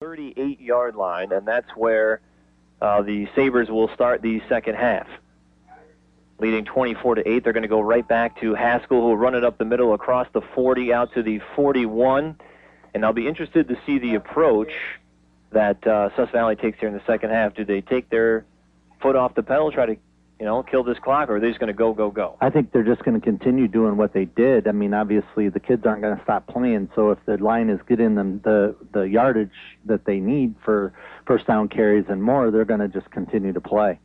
38-yard line, and that's where the Sabres will start the second half. Leading 24-8, they're going to go right back to Haskell, who will run it up the middle across the 40 out to the 41. And I'll be interested to see the approach that Sus Valley takes here in the second half. Do they take their foot off the pedal, try to, kill this clock, or are they just going to go, go, go? I think they're just going to continue doing what they did. I mean, obviously, the kids aren't going to stop playing, so if the line is getting them the yardage that they need for first down carries and more, they're going to just continue to play.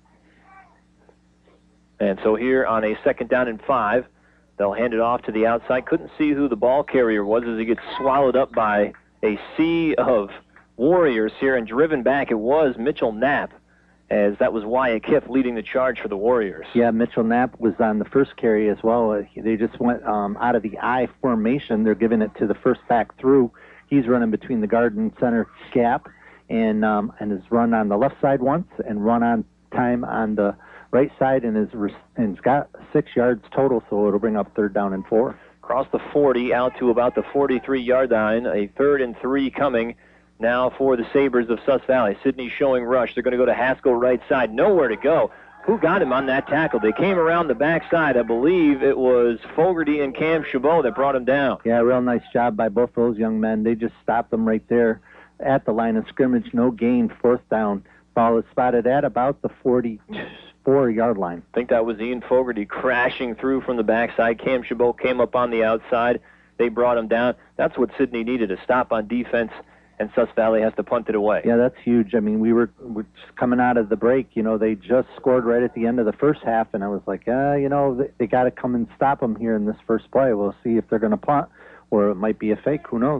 And so here on a 2nd down and 5, they'll hand it off to the outside. Couldn't see who the ball carrier was as he gets swallowed up by a sea of Warriors here, and driven back, it was Mitchell Knapp, as that was Wyatt Kiff leading the charge for the Warriors. Yeah, Mitchell Knapp was on the first carry as well. They just went out of the I formation. They're giving it to the first back through. He's running between the guard and center gap, and has run on the left side once and run on time on the right side, and has got 6 yards total, so it'll bring up 3rd down and 4. Across the 40 out to about the 43-yard line, a 3rd and 3 coming now for the Sabres of Sus Valley. Sidney showing rush. They're going to go to Haskell right side. Nowhere to go. Who got him on that tackle? They came around the backside. I believe it was Fogarty and Cam Chabot that brought him down. Yeah, real nice job by both those young men. They just stopped them right there at the line of scrimmage. No gain, 4th down. Ball is spotted at about the 44-yard line. I think that was Ian Fogarty crashing through from the backside. Cam Chabot came up on the outside. They brought him down. That's what Sidney needed, a stop on defense, and Sus Valley has to punt it away. Yeah, that's huge. I mean, we're just coming out of the break. They just scored right at the end of the first half, and I was like, they got to come and stop them here in this first play. We'll see if they're going to punt, or it might be a fake. Who knows?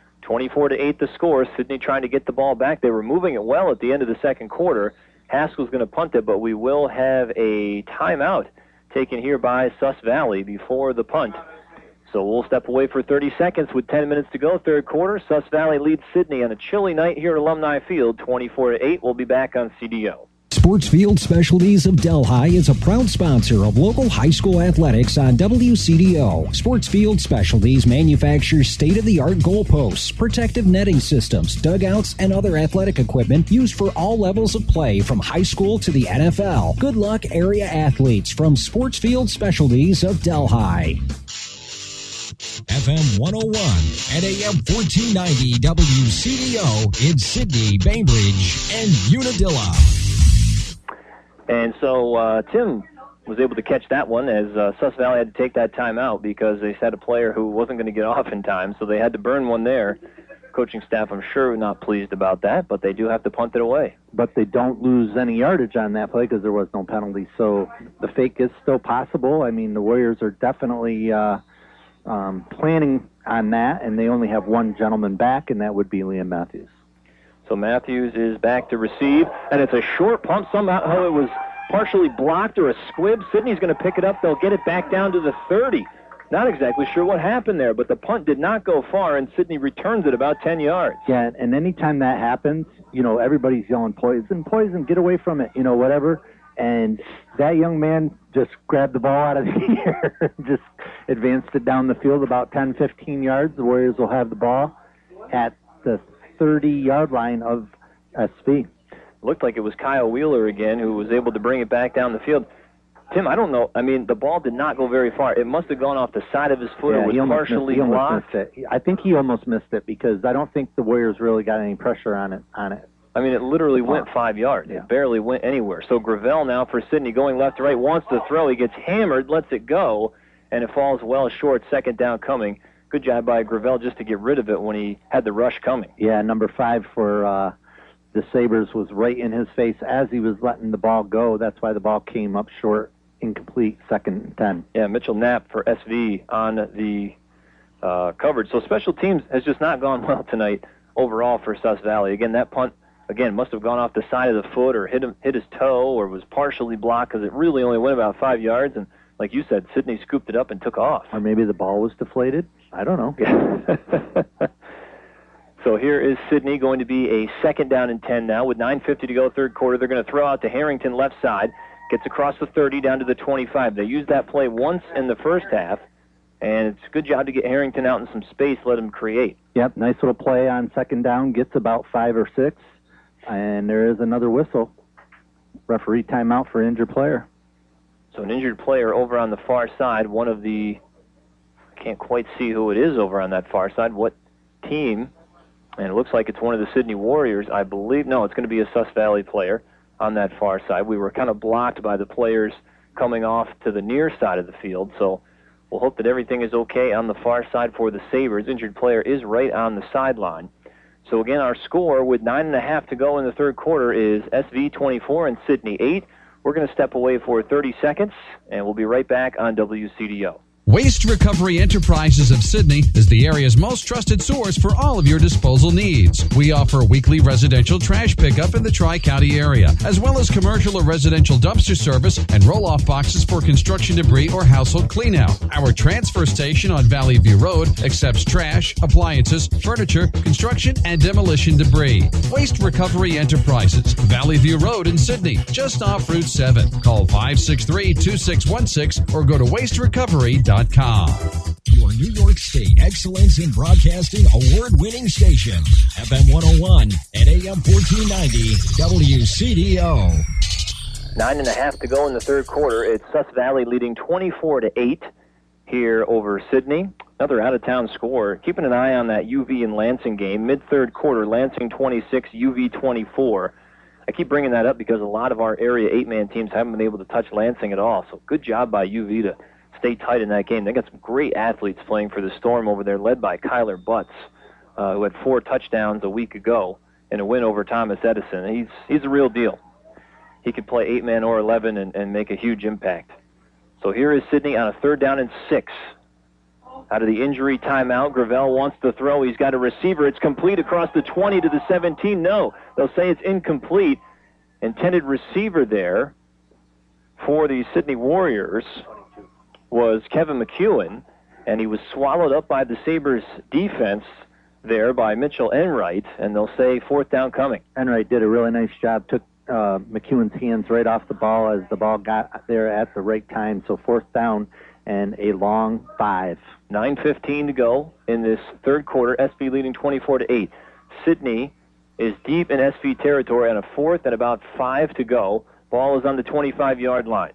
24-8 the score. Sidney trying to get the ball back. They were moving it well at the end of the second quarter. Haskell's going to punt it, but we will have a timeout taken here by Sus Valley before the punt. So we'll step away for 30 seconds with 10 minutes to go, third quarter. Sus Valley leads Sidney on a chilly night here at Alumni Field, 24-8. We'll be back on CDO. Sportsfield Specialties of Delhi is a proud sponsor of local high school athletics on WCDO. Sportsfield Specialties manufactures state-of-the-art goalposts, protective netting systems, dugouts, and other athletic equipment used for all levels of play from high school to the NFL. Good luck, area athletes from Sportsfield Specialties of Delhi. FM 101 and AM 1490 WCDO in Sydney, Bainbridge, and Unadilla. And so Tim was able to catch that one as Sus Valley had to take that timeout because they had a player who wasn't going to get off in time, so they had to burn one there. Coaching staff, I'm sure, not pleased about that, but they do have to punt it away. But they don't lose any yardage on that play because there was no penalty, so the fake is still possible. I mean, the Warriors are definitely planning on that, and they only have one gentleman back, and that would be Liam Matthews. So Matthews is back to receive, and it's a short pump. Somehow it was partially blocked or a squib. Sidney's going to pick it up. They'll get it back down to the 30. Not exactly sure what happened there, but the punt did not go far, and Sidney returns it about 10 yards. Yeah, and anytime that happens, everybody's yelling, poison, poison, get away from it, whatever. And that young man just grabbed the ball out of the air and just advanced it down the field about 10, 15 yards. The Warriors will have the ball at the 30-yard line of SV. Looked like it was Kyle Wheeler again who was able to bring it back down the field. Tim, I don't know. I mean, the ball did not go very far. It must have gone off the side of his foot. Yeah, or was partially blocked. I think he almost missed it because I don't think the Warriors really got any pressure on it. I mean, it literally went 5 yards. Yeah. It barely went anywhere. So Gravel now for Sidney going left to right, wants to throw. He gets hammered, lets it go, and it falls well short. 2nd down coming. Good job by Gravel just to get rid of it when he had the rush coming. Yeah, number 5 for the Sabres was right in his face as he was letting the ball go. That's why the ball came up short, incomplete, 2nd and 10. Yeah, Mitchell Knapp for SV on the coverage. So special teams has just not gone well tonight overall for Sus Valley. Again, that punt, must have gone off the side of the foot or hit his toe or was partially blocked because it really only went about 5 yards. And like you said, Sidney scooped it up and took off. Or maybe the ball was deflated. I don't know. So here is Sidney going to be a 2nd down and 10 now with 9:50 to go, third quarter. They're going to throw out to Harrington left side. Gets across the 30 down to the 25. They used that play once in the first half, And it's a good job to get Harrington out in some space, let him create. Yep, nice little play on second down, gets about 5 or 6, and there is another whistle. Referee timeout for injured player. So an injured player over on the far side, one of the, I can't quite see who it is over on that far side, what team, and it looks like it's one of the Sydney Warriors, I believe. No, it's going to be a Sus Valley player on that far side. We were kind of blocked by the players coming off to the near side of the field, so we'll hope that everything is okay on the far side for the Sabres. Injured player is right on the sideline. So again, our score with 9.5 to go in the third quarter is SV 24 and Sydney 8. We're going to step away for 30 seconds, and we'll be right back on WCDO. Waste Recovery Enterprises of Sydney is the area's most trusted source for all of your disposal needs. We offer weekly residential trash pickup in the Tri-County area, as well as commercial or residential dumpster service and roll-off boxes for construction debris or household cleanout. Our transfer station on Valley View Road accepts trash, appliances, furniture, construction, and demolition debris. Waste Recovery Enterprises, Valley View Road in Sydney, just off Route 7. Call 563-2616 or go to wasterecovery.com. Your New York State Excellence in Broadcasting award-winning station, FM 101 and AM 1490 WCDO. 9.5 to go in the third quarter. It's Sus Valley leading 24-8 here over Sydney. Another out-of-town score. Keeping an eye on that UV and Lansing game. Mid-third quarter, Lansing 26, UV 24. I keep bringing that up because a lot of our area 8-man teams haven't been able to touch Lansing at all. So good job by UV to stay tight in that game. They got some great athletes playing for the Storm over there, led by Kyler Butts, who had 4 touchdowns a week ago in a win over Thomas Edison. He's a real deal. He could play 8-man or 11 and make a huge impact. So here is Sydney on a 3rd down and 6. Out of the injury timeout, Gravel wants to throw. He's got a receiver. It's complete across the 20 to the 17. No, they'll say it's incomplete. Intended receiver there for the Sydney Warriors was Kevin McEwen, and he was swallowed up by the Sabres defense there by Mitchell Enright, and they'll say 4th down coming. Enright did a really nice job, took McEwen's hands right off the ball as the ball got there at the right time, so 4th down and a long 5. 9:15 to go in this third quarter, SV leading 24-8. Sydney is deep in SV territory on a 4th and about 5 to go. Ball is on the 25-yard line.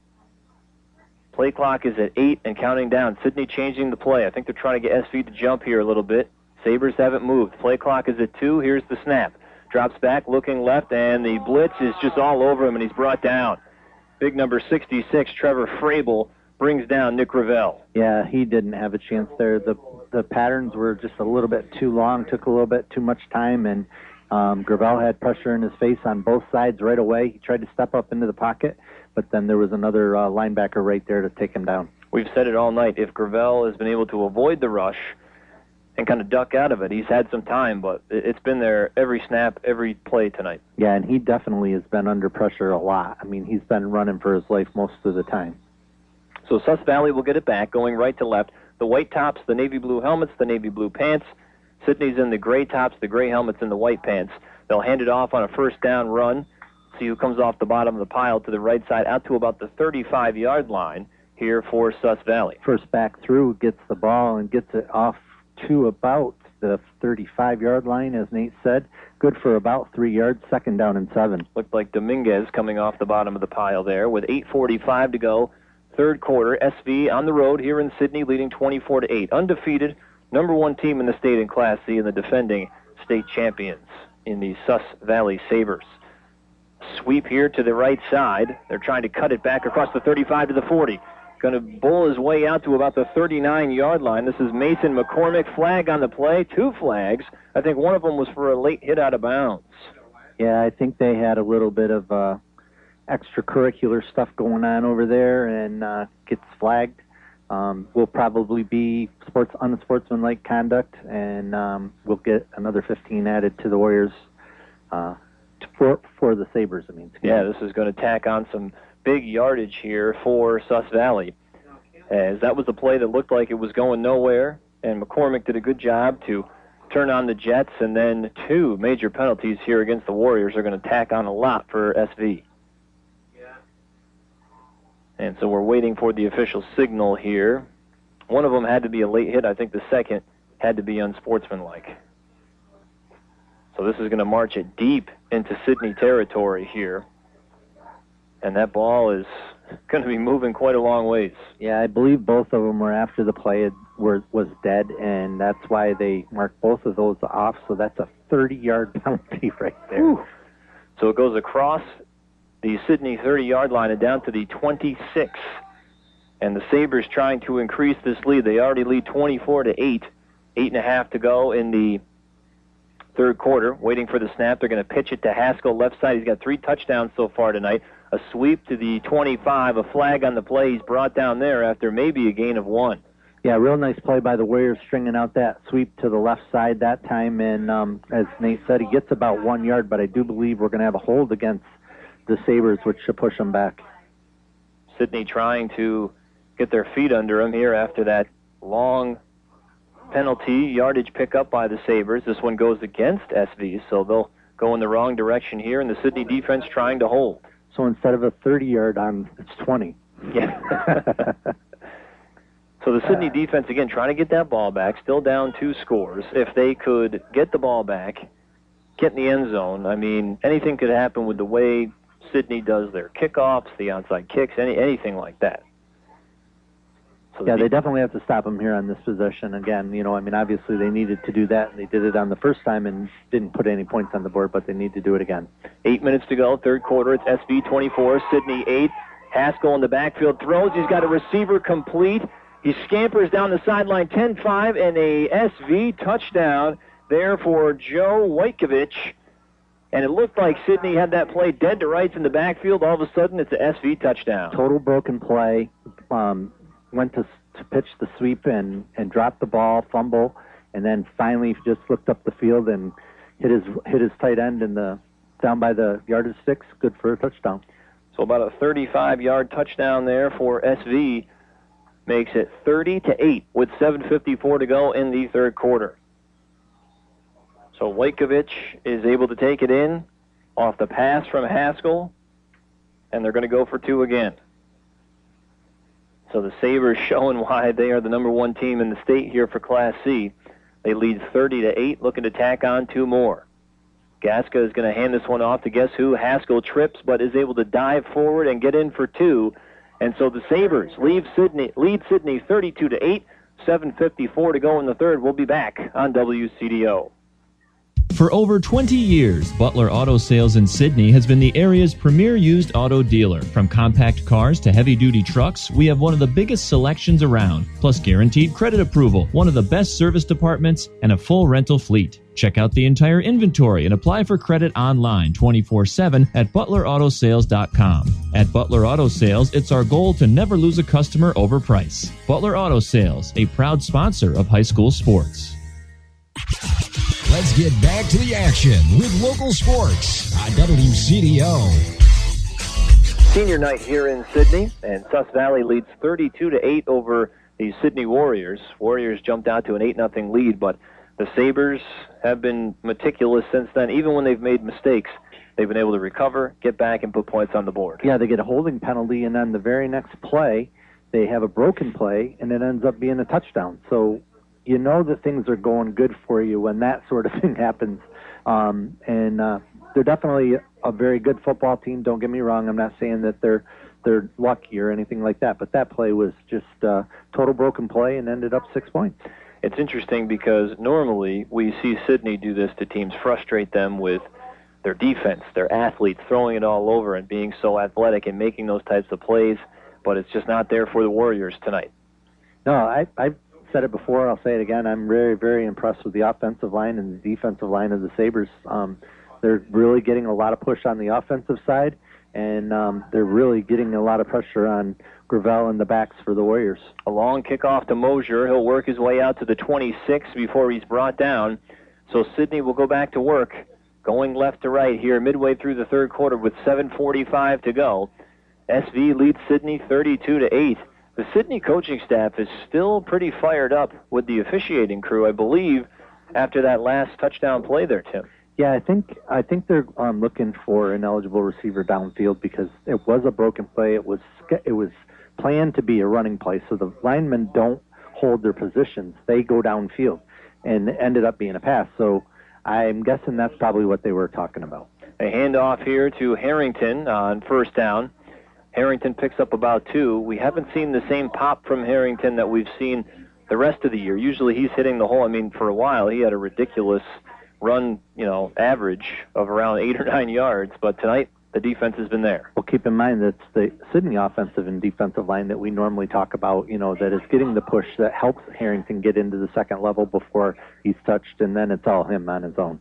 Play clock is at 8 and counting down. Sydney changing the play. I think they're trying to get SV to jump here a little bit. Sabres haven't moved. Play clock is at 2. Here's the snap. Drops back, looking left, and the blitz is just all over him, and he's brought down. Big number 66, Trevor Frabel, brings down Nick Ravel. Yeah, he didn't have a chance there. The patterns were just a little bit too long, took a little bit too much time, and Gravel had pressure in his face on both sides right away. He tried to step up into the pocket, but then there was another linebacker right there to take him down. We've said it all night. If Gravel has been able to avoid the rush and kind of duck out of it, he's had some time, but it's been there every snap, every play tonight. Yeah, and he definitely has been under pressure a lot. I mean, he's been running for his life most of the time. So Sus Valley will get it back, going right to left. The white tops, the navy blue helmets, the navy blue pants. Sydney's in the gray tops, the gray helmets, and the white pants. They'll hand it off on a 1st down run. See who comes off the bottom of the pile to the right side, out to about the 35-yard line here for Sus Valley. First back through, gets the ball and gets it off to about the 35-yard line, as Nate said. Good for about 3 yards, 2nd down and 7. Looked like Dominguez coming off the bottom of the pile there with 8:45 to go. Third quarter, SV on the road here in Sydney, leading 24-8. Undefeated, number 1 team in the state in Class C, and the defending state champions in the Sus Valley Sabres. Sweep here to the right side. They're trying to cut it back across the 35 to the 40. Going to bowl his way out to about the 39-yard line. This is Mason McCormick. Flag on the play. 2 flags. I think one of them was for a late hit out of bounds. Yeah, I think they had a little bit of extracurricular stuff going on over there, and gets flagged. Will probably be unsportsmanlike conduct, and we'll get another 15 added to the Warriors for the Sabres. Yeah, this is going to tack on some big yardage here for Sus Valley, as that was a play that looked like it was going nowhere, and McCormick did a good job to turn on the Jets, and then 2 major penalties here against the Warriors are going to tack on a lot for SV. And so we're waiting for the official signal here One of them had to be a late hit. I think the second had to be unsportsmanlike. So this is going to march it deep into Sidney territory here. And that ball is going to be moving quite a long ways. Yeah, I believe both of them were after the play was dead, and that's why they marked both of those off. So that's a 30-yard penalty right there. Whew. So it goes across the Sidney 30-yard line and down to the 26. And the Sabres trying to increase this lead. They already lead 24-8. 8.5 to go in the third quarter. Waiting for the snap. They're going to pitch it to Haskell left side. He's got 3 touchdowns so far tonight. A sweep to the 25. A flag on the play. He's brought down there after maybe a gain of 1. Yeah, real nice play by the Warriors, stringing out that sweep to the left side that time. And as Nate said, he gets about 1 yard, but I do believe we're going to have a hold against the Sabres, which should push them back. Sidney trying to get their feet under him here after that long penalty yardage pickup by the Sabres. This one goes against SV, so they'll go in the wrong direction here, and the Sidney defense trying to hold. So instead of a 30-yard on, it's 20. Yeah. So the Sidney defense, again, trying to get that ball back, still down 2 scores. If they could get the ball back, get in the end zone, I mean, anything could happen with the way Sidney does their kickoffs, the outside kicks, anything like that. So yeah, they definitely have to stop them here on this possession. Again, obviously they needed to do that, and they did it on the first time and didn't put any points on the board, but they need to do it again. 8 minutes to go, third quarter. It's SV 24, Sidney 8. Haskell in the backfield throws. He's got a receiver complete. He scampers down the sideline, 10-5, and a SV touchdown there for Joe Wojtkiewicz. And it looked like Sidney had that play dead to rights in the backfield. All of a sudden, it's an SV touchdown. Total broken play. Went to pitch the sweep and dropped the ball, fumble, and then finally just looked up the field and hit his tight end down by the yardage 6. Good for a touchdown. So about a 35-yard touchdown there for SV. Makes it 30-8 with 7:54 to go in the third quarter. So Wojtkiewicz is able to take it in off the pass from Haskell, and they're going to go for 2 again. So the Sabres showing why they are the number 1 team in the state here for Class C. They lead 30-8, looking to tack on 2 more. Gaska is going to hand this one off to guess who? Haskell trips, but is able to dive forward and get in for 2. And so the Sabres lead Sidney 32-8, 7:54 to go in the third. We'll be back on WCDO. For over 20 years, Butler Auto Sales in Sidney has been the area's premier used auto dealer. From compact cars to heavy-duty trucks, we have one of the biggest selections around, plus guaranteed credit approval, one of the best service departments, and a full rental fleet. Check out the entire inventory and apply for credit online 24/7 at ButlerAutoSales.com. At Butler Auto Sales, it's our goal to never lose a customer over price. Butler Auto Sales, a proud sponsor of high school sports. Let's get back to the action with local sports on WCDO. Senior night here in Sidney, and Sus Valley leads 32-8 over the Sidney Warriors. Warriors jumped out to an 8-0 lead, but the Sabres have been meticulous since then. Even when they've made mistakes, they've been able to recover, get back, and put points on the board. Yeah, they get a holding penalty, and then the very next play, they have a broken play, and it ends up being a touchdown. So you know that things are going good for you when that sort of thing happens. They're definitely a very good football team. Don't get me wrong. I'm not saying that they're lucky or anything like that, but that play was just total broken play and ended up 6 points. It's interesting because normally we see Sidney do this to teams, frustrate them with their defense, their athletes, throwing it all over and being so athletic and making those types of plays, but it's just not there for the Warriors tonight. No, I've said it before, I'll say it again. I'm very, very impressed with the offensive line and the defensive line of the Sabres. They're really getting a lot of push on the offensive side, and they're really getting a lot of pressure on Gravel and the backs for the Warriors. A long kickoff to Mosier. He'll work his way out to the 26 before he's brought down. So Sidney will go back to work, going left to right here midway through the third quarter with 7:45 to go. SV leads Sidney 32-8. The Sidney coaching staff is still pretty fired up with the officiating crew, I believe, after that last touchdown play there, Tim. Yeah, I think they're looking for an eligible receiver downfield because it was a broken play. It was planned to be a running play, so the linemen don't hold their positions. They go downfield, and it ended up being a pass. So I'm guessing that's probably what they were talking about. A handoff here to Harrington on first down. Harrington picks up about 2. We haven't seen the same pop from Harrington that we've seen the rest of the year. Usually he's hitting the hole. I mean, for a while he had a ridiculous run, average of around 8 or 9 yards, but tonight the defense has been there. Well, keep in mind that's the Sidney offensive and defensive line that we normally talk about, that is getting the push that helps Harrington get into the second level before he's touched, and then it's all him on his own.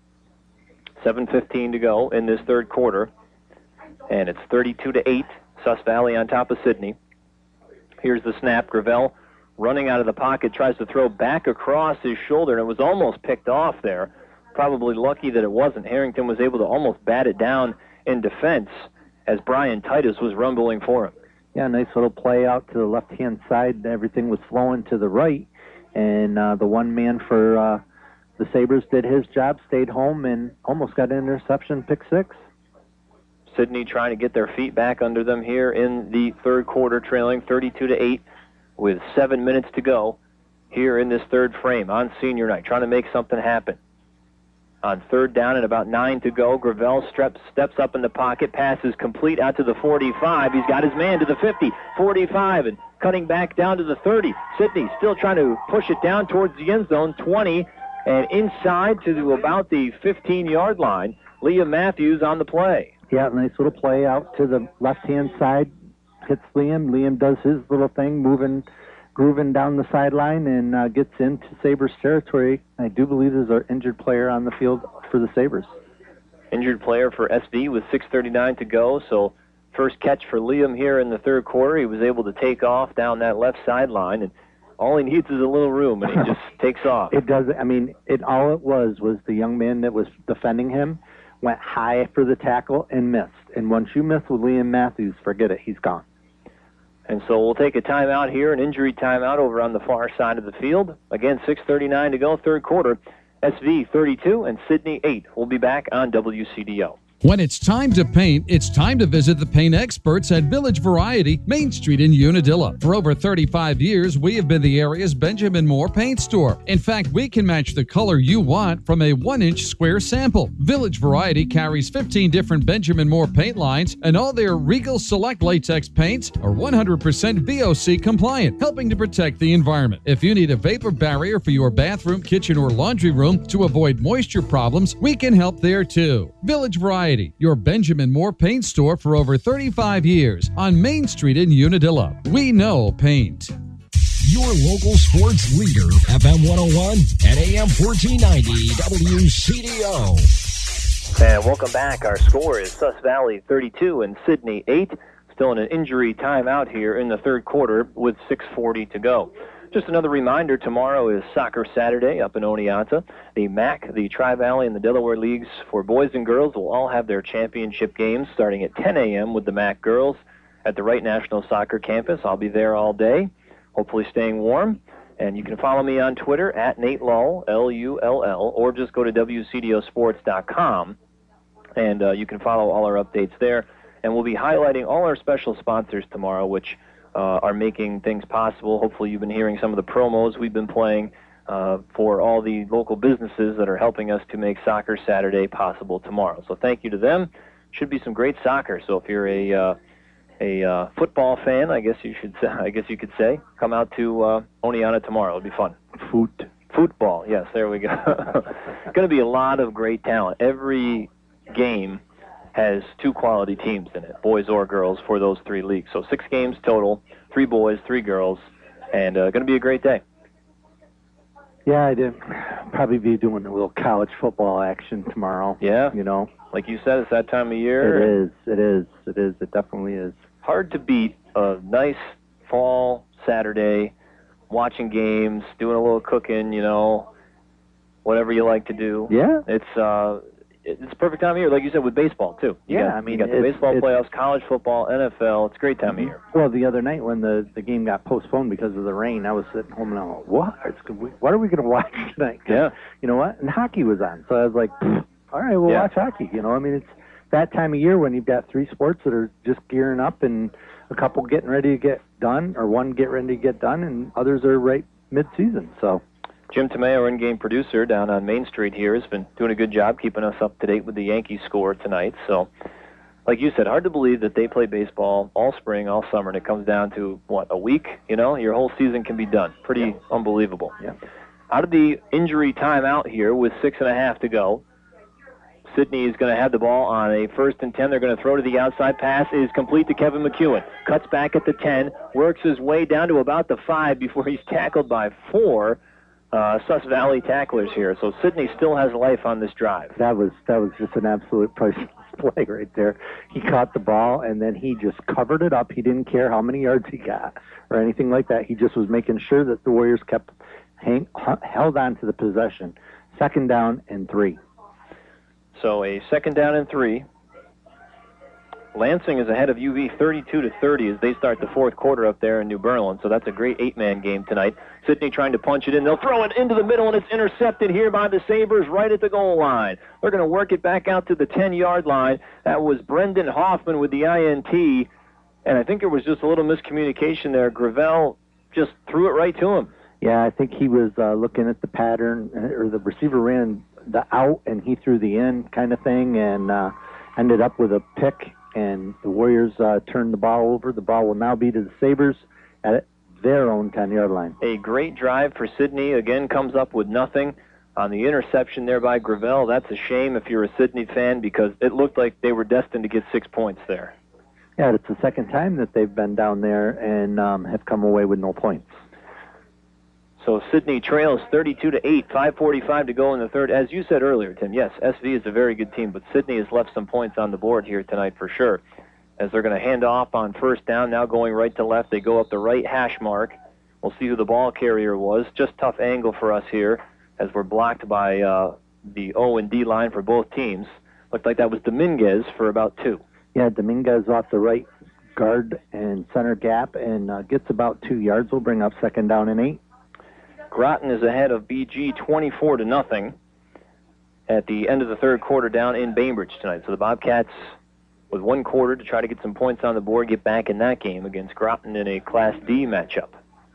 7:15 to go in this third quarter, and it's 32-8. Sus Valley on top of Sidney. Here's the snap. Gravel running out of the pocket, tries to throw back across his shoulder, and it was almost picked off there. Probably lucky that it wasn't. Harrington was able to almost bat it down in defense as Brian Titus was rumbling for him. Yeah, nice little play out to the left-hand side. Everything was flowing to the right, and the one man for the Sabres did his job, stayed home, and almost got an interception, pick 6. Sidney trying to get their feet back under them here in the third quarter, trailing 32-8 with 7 minutes to go here in this third frame on senior night, trying to make something happen. On third down and about 9 to go, Gravel steps up in the pocket, passes complete out to the 45. He's got his man to the 50, 45, and cutting back down to the 30. Sidney still trying to push it down towards the end zone, 20, and inside to about the 15-yard line. Liam Matthews on the play. Yeah, nice little play out to the left-hand side. Hits Liam. Liam does his little thing, grooving down the sideline, and gets into Sabres territory. I do believe there's an injured player on the field for the Sabres. Injured player for SV with 6:39 to go, so first catch for Liam here in the third quarter. He was able to take off down that left sideline, and all he needs is a little room, and he just takes off. It does. I mean, all it was the young man that was defending him went high for the tackle and missed. And once you miss with Liam Matthews, forget it. He's gone. And so we'll take a timeout here, an injury timeout over on the far side of the field. Again, 6:39 to go, third quarter. SV 32 and Sidney 8. We'll be back on WCDO. When it's time to paint, it's time to visit the paint experts at Village Variety, Main Street in Unadilla. For over 35 years, we have been the area's Benjamin Moore paint store. In fact, we can match the color you want from a 1-inch square sample. Village Variety carries 15 different Benjamin Moore paint lines, and all their Regal Select latex paints are 100% VOC compliant, helping to protect the environment. If you need a vapor barrier for your bathroom, kitchen, or laundry room to avoid moisture problems, we can help there too. Village Variety, your Benjamin Moore paint store for over 35 years on Main Street in Unadilla. We know paint. Your local sports leader, FM 101 and AM 1490 WCDO. And welcome back. Our score is Sus Valley 32 and Sidney 8. Still in an injury timeout here in the third quarter with 6:40 to go. Just another reminder, tomorrow is Soccer Saturday up in Oneonta. The MAC, the Tri-Valley, and the Delaware Leagues for boys and girls will all have their championship games starting at 10 a.m. with the MAC girls at the Wright National Soccer Campus. I'll be there all day, hopefully staying warm. And you can follow me on Twitter at Nate Lull, Lull, or just go to WCDOsports.com, and you can follow all our updates there. And we'll be highlighting all our special sponsors tomorrow, which are making things possible. Hopefully you've been hearing some of the promos we've been playing for all the local businesses that are helping us to make Soccer Saturday possible tomorrow. So thank you to them. Should be some great soccer. So if you're a football fan, I guess you could say, come out to Oneonta tomorrow. It'll be fun. Football. Yes, there we go. Going to be a lot of great talent. Every game has 2 quality teams in it, boys or girls, for those 3 leagues. So 6 games total, 3 boys, 3 girls, and going to be a great day. Yeah, I did. Probably be doing a little college football action tomorrow. Yeah? You Like you said, it's that time of year. It is. It definitely is. Hard to beat a nice fall Saturday, watching games, doing a little cooking, whatever you like to do. Yeah. It's a perfect time of year, like you said, with baseball, too. You got the baseball playoffs, college football, NFL. It's a great time of year. Well, the other night when the game got postponed because of the rain, I was sitting home and I was like, what are we going to watch tonight? Yeah. You know what? And hockey was on. So I was like, all right, we'll watch hockey. It's that time of year when you've got 3 sports that are just gearing up and a couple getting ready to get done, or one getting ready to get done, and others are right mid-season. So Jim Tomeo, our in-game producer down on Main Street here, has been doing a good job keeping us up to date with the Yankees score tonight. So, like you said, hard to believe that they play baseball all spring, all summer, and it comes down to, a week? Your whole season can be done. Pretty unbelievable. Yeah. Out of the injury timeout here with 6.5 to go, Sidney is going to have the ball on a 1st and 10. They're going to throw to the outside. Pass is complete to Kevin McEwen. Cuts back at the 10, works his way down to about the 5 before he's tackled by 4 Sus Valley tacklers here. So Sidney still has life on this drive. That was just an absolute priceless play right there. He caught the ball, and then he just covered it up. He didn't care how many yards he got or anything like that. He just was making sure that the Warriors kept held on to the possession. 2nd down and 3. So a 2nd down and 3. Lansing is ahead of UV 32-30 as they start the 4th quarter up there in New Berlin. So that's a great 8-man game tonight. Sidney trying to punch it in. They'll throw it into the middle, and it's intercepted here by the Sabres right at the goal line. They're going to work it back out to the 10-yard line. That was Brendan Hoffman with the INT, and I think there was just a little miscommunication there. Gravel just threw it right to him. Yeah, I think he was looking at the pattern, or the receiver ran the out, and he threw the in kind of thing, and ended up with a pick. And the Warriors turned the ball over. The ball will now be to the Sabres at their own 10-yard line. A great drive for Sidney. Again, comes up with nothing on the interception there by Gravel. That's a shame if you're a Sidney fan because it looked like they were destined to get 6 points there. Yeah, it's the second time that they've been down there and have come away with no points. So Sidney trails 32-8, 5:45 to go in the third. As you said earlier, Tim, yes, SV is a very good team, but Sidney has left some points on the board here tonight for sure. As they're going to hand off on 1st down, now going right to left. They go up the right hash mark. We'll see who the ball carrier was. Just tough angle for us here as we're blocked by the O and D line for both teams. Looked like that was Dominguez for about 2. Yeah, Dominguez off the right guard and center gap and gets about 2 yards. We'll bring up 2nd down and 8. Groton is ahead of BG 24-0 at the end of the 3rd quarter down in Bainbridge tonight. So the Bobcats with 1 quarter to try to get some points on the board, get back in that game against Groton in a Class D matchup.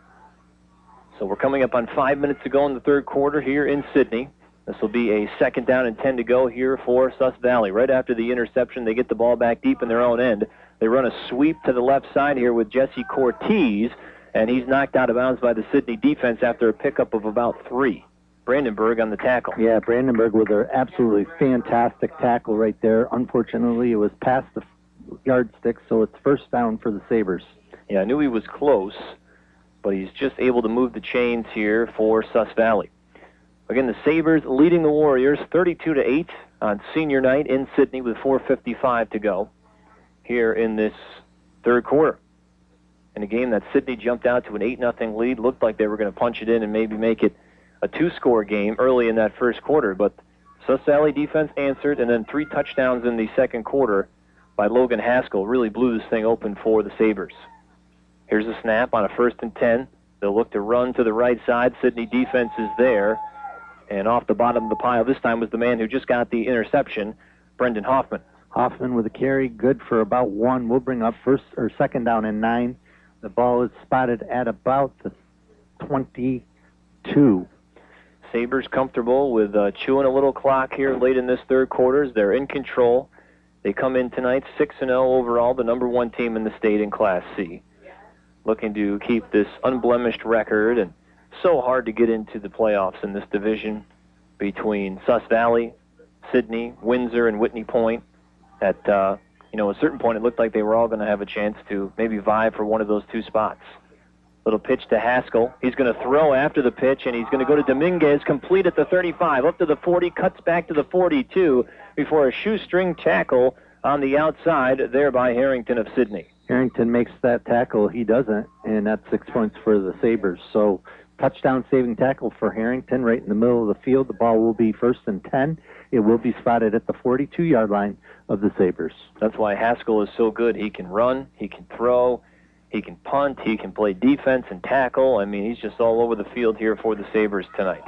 So we're coming up on 5 minutes to go in the 3rd quarter here in Sidney. This will be a 2nd down and 10 to go here for Sus Valley. Right after the interception, they get the ball back deep in their own end. They run a sweep to the left side here with Jesse Cortez, and he's knocked out of bounds by the Sidney defense after a pickup of about 3. Brandenburg on the tackle. Yeah, Brandenburg with an absolutely fantastic tackle right there. Unfortunately, it was past the yardstick, so it's 1st down for the Sabres. Yeah, I knew he was close, but he's just able to move the chains here for Sus Valley. Again, the Sabres leading the Warriors 32-8 on senior night in Sidney with 4:55 to go here in this 3rd quarter. In a game that Sidney jumped out to an 8-0 lead, looked like they were going to punch it in and maybe make it a 2-score game early in that 1st quarter. But Sus Valley defense answered, and then 3 touchdowns in the 2nd quarter by Logan Haskell really blew this thing open for the Sabres. Here's a snap on a 1st and 10. They'll look to run to the right side. Sidney defense is there. And off the bottom of the pile this time was the man who just got the interception, Brendan Hoffman. Hoffman with a carry, good for about 1. We'll bring up 2nd down and 9. The ball is spotted at about the 22. Sabres comfortable with chewing a little clock here late in this 3rd quarter. They're in control. They come in tonight 6-0 overall, the number 1 team in the state in Class C. Looking to keep this unblemished record, and so hard to get into the playoffs in this division between Sus Valley, Sidney, Windsor, and Whitney Point. At a certain point, it looked like they were all going to have a chance to maybe vie for one of those 2 spots. Little pitch to Haskell. He's going to throw after the pitch, and he's going to go to Dominguez, complete at the 35, up to the 40, cuts back to the 42 before a shoestring tackle on the outside there by Harrington of Sidney. Harrington makes that tackle. He doesn't, and that's 6 points for the Sabres. So touchdown-saving tackle for Harrington right in the middle of the field. The ball will be 1st and 10. It will be spotted at the 42-yard line of the Sabres. That's why Haskell is so good. He can run, he can throw, he can punt, he can play defense and tackle. I mean, he's just all over the field here for the Sabres tonight.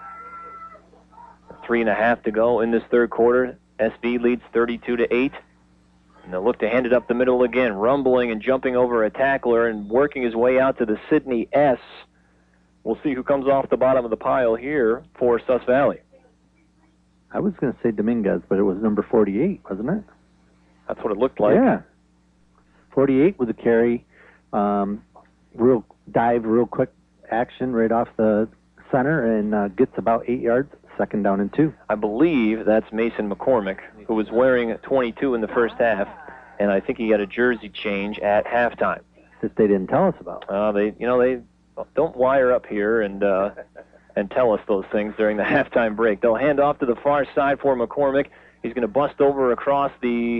3.5 to go in this 3rd quarter. SB leads 32-8. And they'll look to hand it up the middle again, rumbling and jumping over a tackler and working his way out to the Sidney S we'll see who comes off the bottom of the pile here for Sus Valley. I was going to say Dominguez, but it was number 48, wasn't it? That's what it looked like. Yeah. 48 with a carry. Real quick action right off the center, and gets about 8 yards, 2nd down and 2. I believe that's Mason McCormick, who was wearing 22 in the first half, and I think he got a jersey change at halftime. That they didn't tell us about. They don't wire up here and tell us those things during the halftime break. They'll hand off to the far side for McCormick. He's going to bust over across the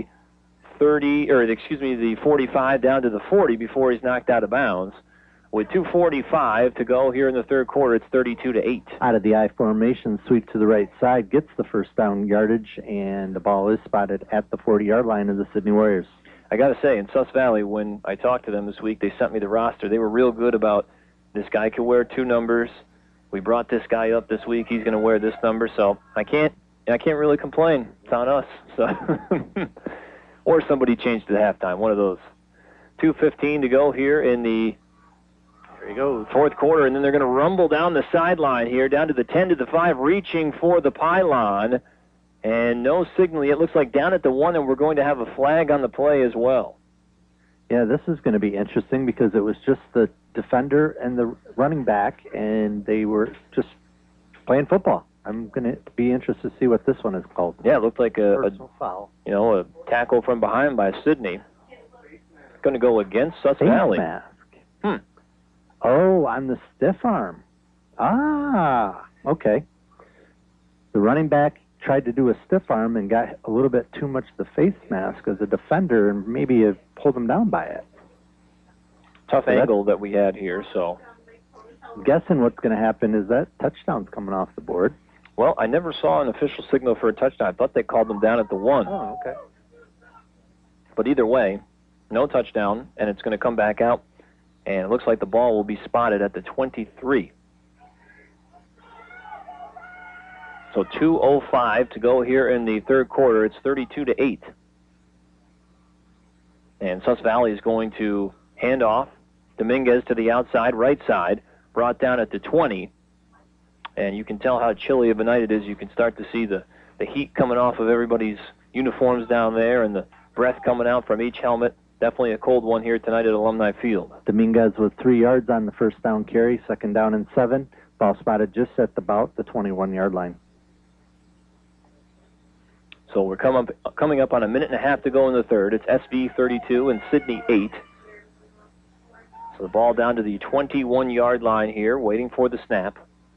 45 down to the 40 before he's knocked out of bounds. With 2:45 to go here in the third quarter, it's 32-8. Out of the I formation, sweep to the right side, gets the first down yardage, and the ball is spotted at the 40-yard line of the Sidney Warriors. I got to say, in Sus Valley, when I talked to them this week, they sent me the roster. They were real good about this guy could wear 2 numbers. We brought this guy up this week. He's going to wear this number, so I can't really complain. It's on us. So, or somebody changed at halftime. One of those. 2:15 to go here in the fourth quarter, and then they're going to rumble down the sideline here, down to the 10 to the 5, reaching for the pylon, and no signal yet. It looks like down at the 1, and we're going to have a flag on the play as well. Yeah, this is going to be interesting because it was just the defender and the running back, and they were just playing football. I'm going to be interested to see what this one is called. Yeah, it looked like a foul. A tackle from behind by Sidney. It's going to go against Sus Valley. Mask. Oh, on the stiff arm. Ah, okay. The running back tried to do a stiff arm and got a little bit too much of the face mask as a defender, and maybe it pulled him down by it. Tough angle that we had here, so. I'm guessing what's going to happen is that touchdown's coming off the board. Well, I never saw an official signal for a touchdown. I thought they called them down at the 1. Oh, okay. But either way, no touchdown, and it's going to come back out. And it looks like the ball will be spotted at the 23. So 2:05 to go here in the third quarter. It's 32-8. And Sus Valley is going to hand off. Dominguez to the outside, right side, brought down at the 20. And you can tell how chilly of a night it is. You can start to see the heat coming off of everybody's uniforms down there and the breath coming out from each helmet. Definitely a cold one here tonight at Alumni Field. Dominguez with 3 yards on the first down carry, 2nd down and 7. Ball spotted just at about the 21-yard line. So we're coming up on a minute and a half to go in the third. It's SV 32 and Sidney 8. So the ball down to the 21-yard line here, waiting for the snap.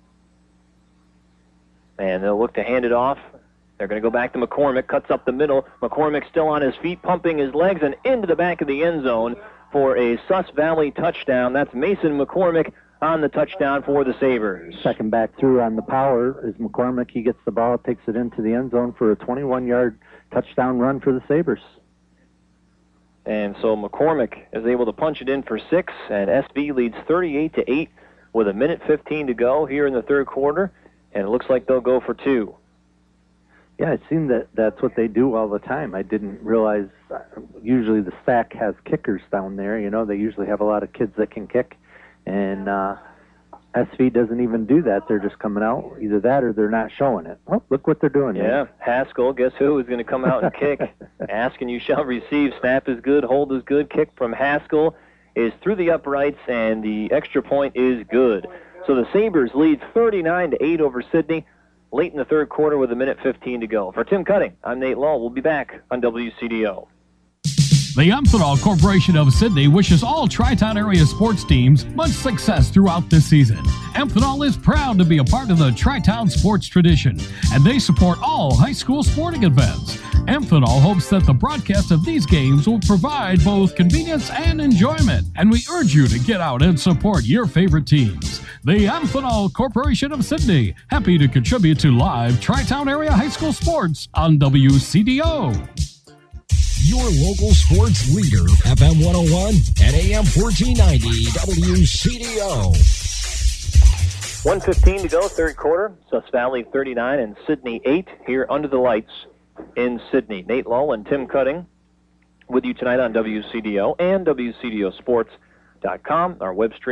And they'll look to hand it off. They're going to go back to McCormick, cuts up the middle. McCormick still on his feet, pumping his legs, and into the back of the end zone for a Sus Valley touchdown. That's Mason McCormick on the touchdown for the Sabres. Second back through on the power is McCormick. He gets the ball, takes it into the end zone for a 21-yard touchdown run for the Sabres. And so McCormick is able to punch it in for 6, and SV leads 38-8 with a minute 15 to go here in the third quarter, and it looks like they'll go for 2. Yeah, it seemed that's what they do all the time. I didn't realize usually the SAC has kickers down there. You know, they usually have a lot of kids that can kick, and SV doesn't even do that. They're just coming out, either that or they're not showing it. Oh, look what they're doing. Yeah, man. Haskell, guess who is going to come out and kick? Ask and you shall receive. Snap is good, hold is good. Kick from Haskell is through the uprights, and the extra point is good. So the Sabres lead 39-8 over Sidney late in the third quarter with a minute 15 to go. For Tim Cutting, I'm Nate Law. We'll be back on WCDO. The Amphenol Corporation of Sidney wishes all Tri-Town area sports teams much success throughout this season. Amphenol is proud to be a part of the Tri-Town sports tradition, and they support all high school sporting events. Amphenol hopes that the broadcast of these games will provide both convenience and enjoyment, and we urge you to get out and support your favorite teams. The Amphenol Corporation of Sidney, happy to contribute to live Tri-Town area high school sports on WCDO. Your local sports leader, FM 101 and AM 1490 WCDO. 1:15 to go, third quarter. Sus Valley 39 and Sidney 8 here under the lights in Sidney. Nate Lull and Tim Cutting with you tonight on WCDO and WCDOsports.com. Our web stream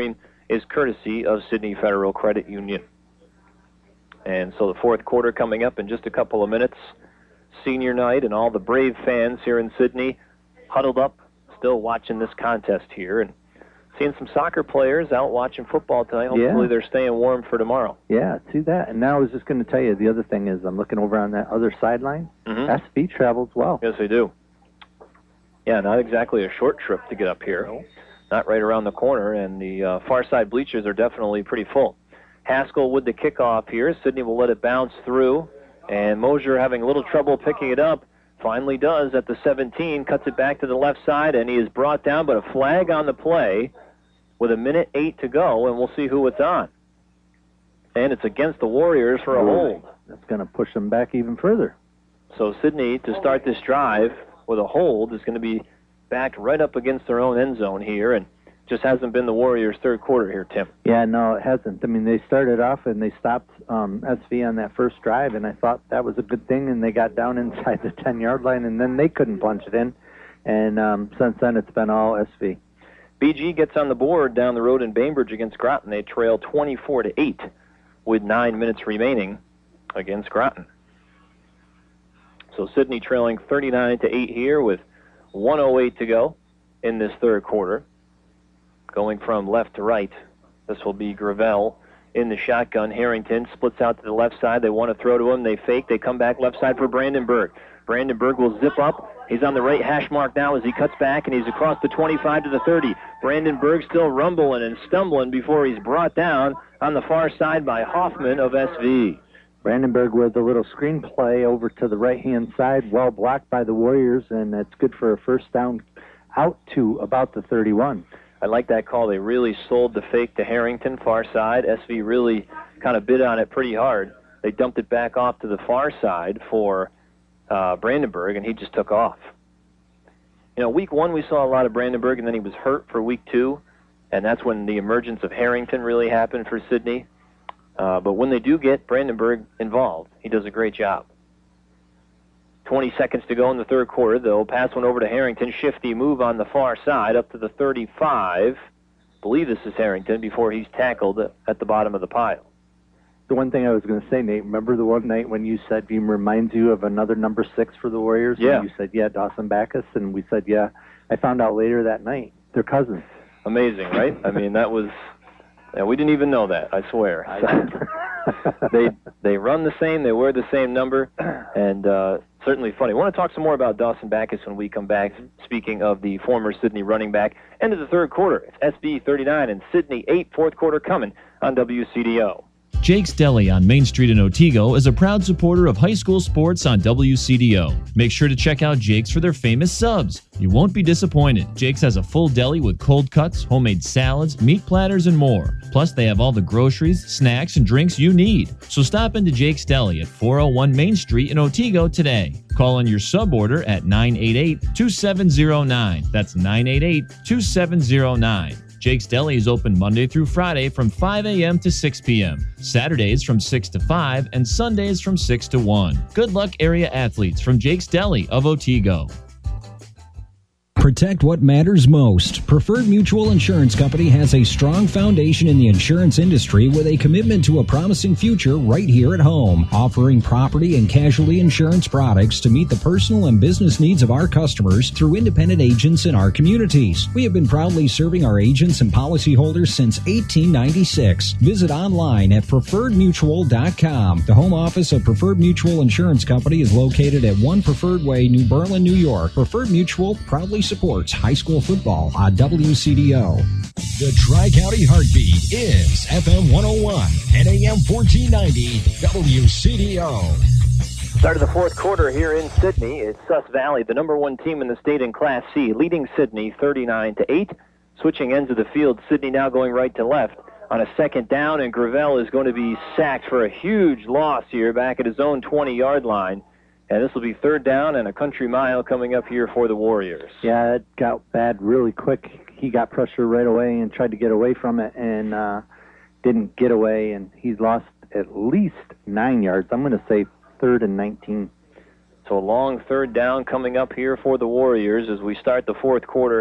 is courtesy of Sidney Federal Credit Union. And so the fourth quarter coming up in just a couple of minutes. Senior night, and all the Brave fans here in Sidney huddled up, still watching this contest here, and seeing some soccer players out watching football tonight. Hopefully they're staying warm for tomorrow. Yeah, see that. And now I was just going to tell you, the other thing is I'm looking over on that other sideline. SV travels well. Yes, they do. Yeah, not exactly a short trip to get up here. Not right around the corner, and the far side bleachers are definitely pretty full. Haskell with the kickoff here. Sidney will let it bounce through, and Mosier having a little trouble picking it up. Finally does at the 17, cuts it back to the left side, and he is brought down, but a flag on the play with 1:08 to go, and we'll see who it's on. And it's against the Warriors for a hold. That's going to push them back even further. So Sidney, to start this drive with a hold, is going to be backed right up against their own end zone here, and just hasn't been the Warriors' third quarter here, Tim. Yeah, no, it hasn't. I mean, they started off and they stopped SV on that first drive, and I thought that was a good thing, and they got down inside the 10-yard line, and then they couldn't punch it in. And since then, it's been all SV. BG gets on the board down the road in Bainbridge against Groton. They trail 24-8 with 9 minutes remaining against Groton. So Sidney trailing 39-8 here with 1:08 to go in this third quarter. Going from left to right, this will be Gravel in the shotgun. Harrington splits out to the left side. They want to throw to him. They fake. They come back left side for Brandenburg. Brandenburg will zip up. He's on the right hash mark now as he cuts back, and he's across the 25 to the 30. Brandenburg still rumbling and stumbling before he's brought down on the far side by Hoffman of SV. Brandenburg with a little screen play over to the right-hand side, well blocked by the Warriors, and it's good for a first down out to about the 31. I like that call. They really sold the fake to Harrington, far side. SV really kind of bid on it pretty hard. They dumped it back off to the far side for Brandenburg, and he just took off. You know, week one we saw a lot of Brandenburg, and then he was hurt for week two, and that's when the emergence of Harrington really happened for Sidney. But when they do get Brandenburg involved, he does a great job. 20 seconds to go in the third quarter. They'll pass one over to Harrington. Shifty move on the far side up to the 35. Believe this is Harrington before he's tackled at the bottom of the pile. The one thing I was going to say, Nate, remember the one night when you said he reminds you of another number 6 for the Warriors? Yeah. And you said, yeah, Dawson Backus, and we said, yeah. I found out later that night. They're cousins. Amazing, right? I mean, that was... Yeah, we didn't even know that, I swear. They run the same, they wear the same number, and certainly funny. I want to talk some more about Dawson Backus when we come back, speaking of the former Sidney running back. End of the third quarter, it's SB 39 and Sidney 8, fourth quarter coming on WCDO. Jake's Deli on Main Street in Otsego is a proud supporter of high school sports on WCDO. Make sure to check out Jake's for their famous subs. You won't be disappointed. Jake's has a full deli with cold cuts, homemade salads, meat platters, and more. Plus, they have all the groceries, snacks, and drinks you need. So stop into Jake's Deli at 401 Main Street in Otsego today. Call on your sub order at 988-2709. That's 988-2709. Jake's Deli is open Monday through Friday from 5 a.m. to 6 p.m., Saturdays from 6 to 5, and Sundays from 6 to 1. Good luck, area athletes from Jake's Deli of Otsego. Protect what matters most. Preferred Mutual Insurance Company has a strong foundation in the insurance industry with a commitment to a promising future right here at home, offering property and casualty insurance products to meet the personal and business needs of our customers through independent agents in our communities. We have been proudly serving our agents and policyholders since 1896. Visit online at preferredmutual.com. The home office of Preferred Mutual Insurance Company is located at 1 Preferred Way, New Berlin, New York. Preferred Mutual proudly supports high school football on WCDO. The Tri-County Heartbeat is FM 101 and AM 1490 WCDO. Start of the fourth quarter here in Sidney. It's Sus Valley, the number one team in the state in Class C, leading Sidney 39-8. Switching ends of the field, Sidney now going right to left on a second down, and Gravel is going to be sacked for a huge loss here back at his own 20-yard line. And this will be third down and a country mile coming up here for the Warriors. Yeah, it got bad really quick. He got pressure right away and tried to get away from it and didn't get away, and he's lost at least 9 yards. I'm going to say 3rd and 19. So a long third down coming up here for the Warriors as we start the fourth quarter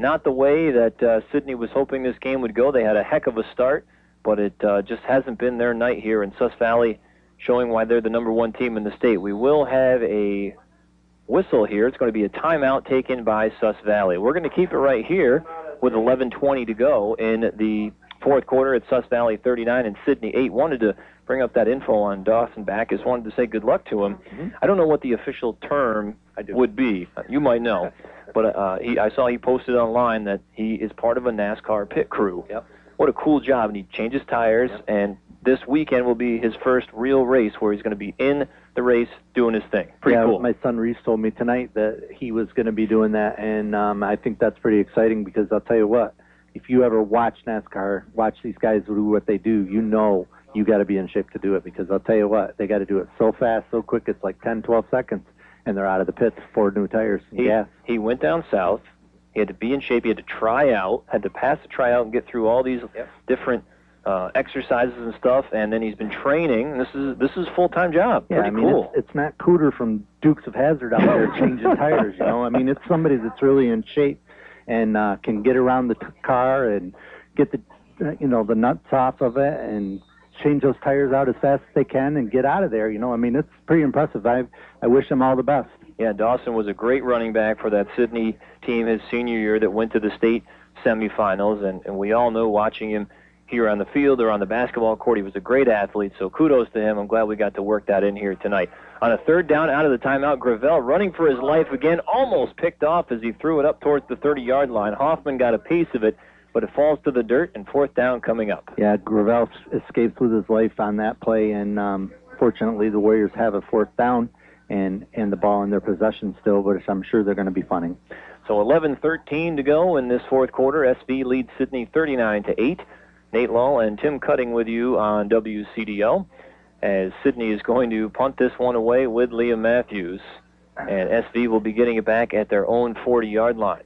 not the way that Sidney was hoping this game would go. They had a heck of a start, but it just hasn't been their night here in Sus Valley, showing why they're the number 1 team in the state. We will have a whistle here. It's going to be a timeout taken by Sus Valley. We're going to keep it right here with 11:20 to go in the fourth quarter at Sus Valley 39 and Sidney 8. Wanted to bring up that info on Dawson Backus. Wanted to say good luck to him. I don't know what the official term would be. You might know. But I saw he posted online that he is part of a NASCAR pit crew. Yep. What a cool job. And he changes tires, and this weekend will be his first real race where he's going to be in the race doing his thing. Pretty cool. My son Reese told me tonight that he was going to be doing that, and I think that's pretty exciting because I'll tell you what, if you ever watch NASCAR, watch these guys do what they do, you know you got to be in shape to do it because I'll tell you what, they got to do it so fast, so quick, it's like 10, 12 seconds, and they're out of the pits, 4 new tires and gas. He went down south. He had to be in shape. He had to try out, had to pass the tryout and get through all these different exercises and stuff, and then he's been training. This is a full-time job. Yeah, Pretty cool. It's not Cooter from Dukes of Hazzard out there changing tires, you know. I mean, it's somebody that's really in shape and can get around the car and get the the nuts off of it and change those tires out as fast as they can and get out of there. You know, I mean, it's pretty impressive. I wish him all the best. Yeah, Dawson was a great running back for that Sidney team his senior year that went to the state semifinals, and we all know watching him here on the field or on the basketball court, he was a great athlete, so kudos to him. I'm glad we got to work that in here tonight. On a third down out of the timeout, Gravel running for his life again, almost picked off as he threw it up towards the 30-yard line. Hoffman got a piece of it, but it falls to the dirt, and fourth down coming up. Yeah, Gravel escapes with his life on that play, and fortunately the Warriors have a fourth down and the ball in their possession still, but I'm sure they're going to be punting. So 11:13 to go in this fourth quarter. SV leads Sidney 39-8. Nate Lull and Tim Cutting with you on WCDO as Sidney is going to punt this one away with Liam Matthews, and SV will be getting it back at their own 40-yard line.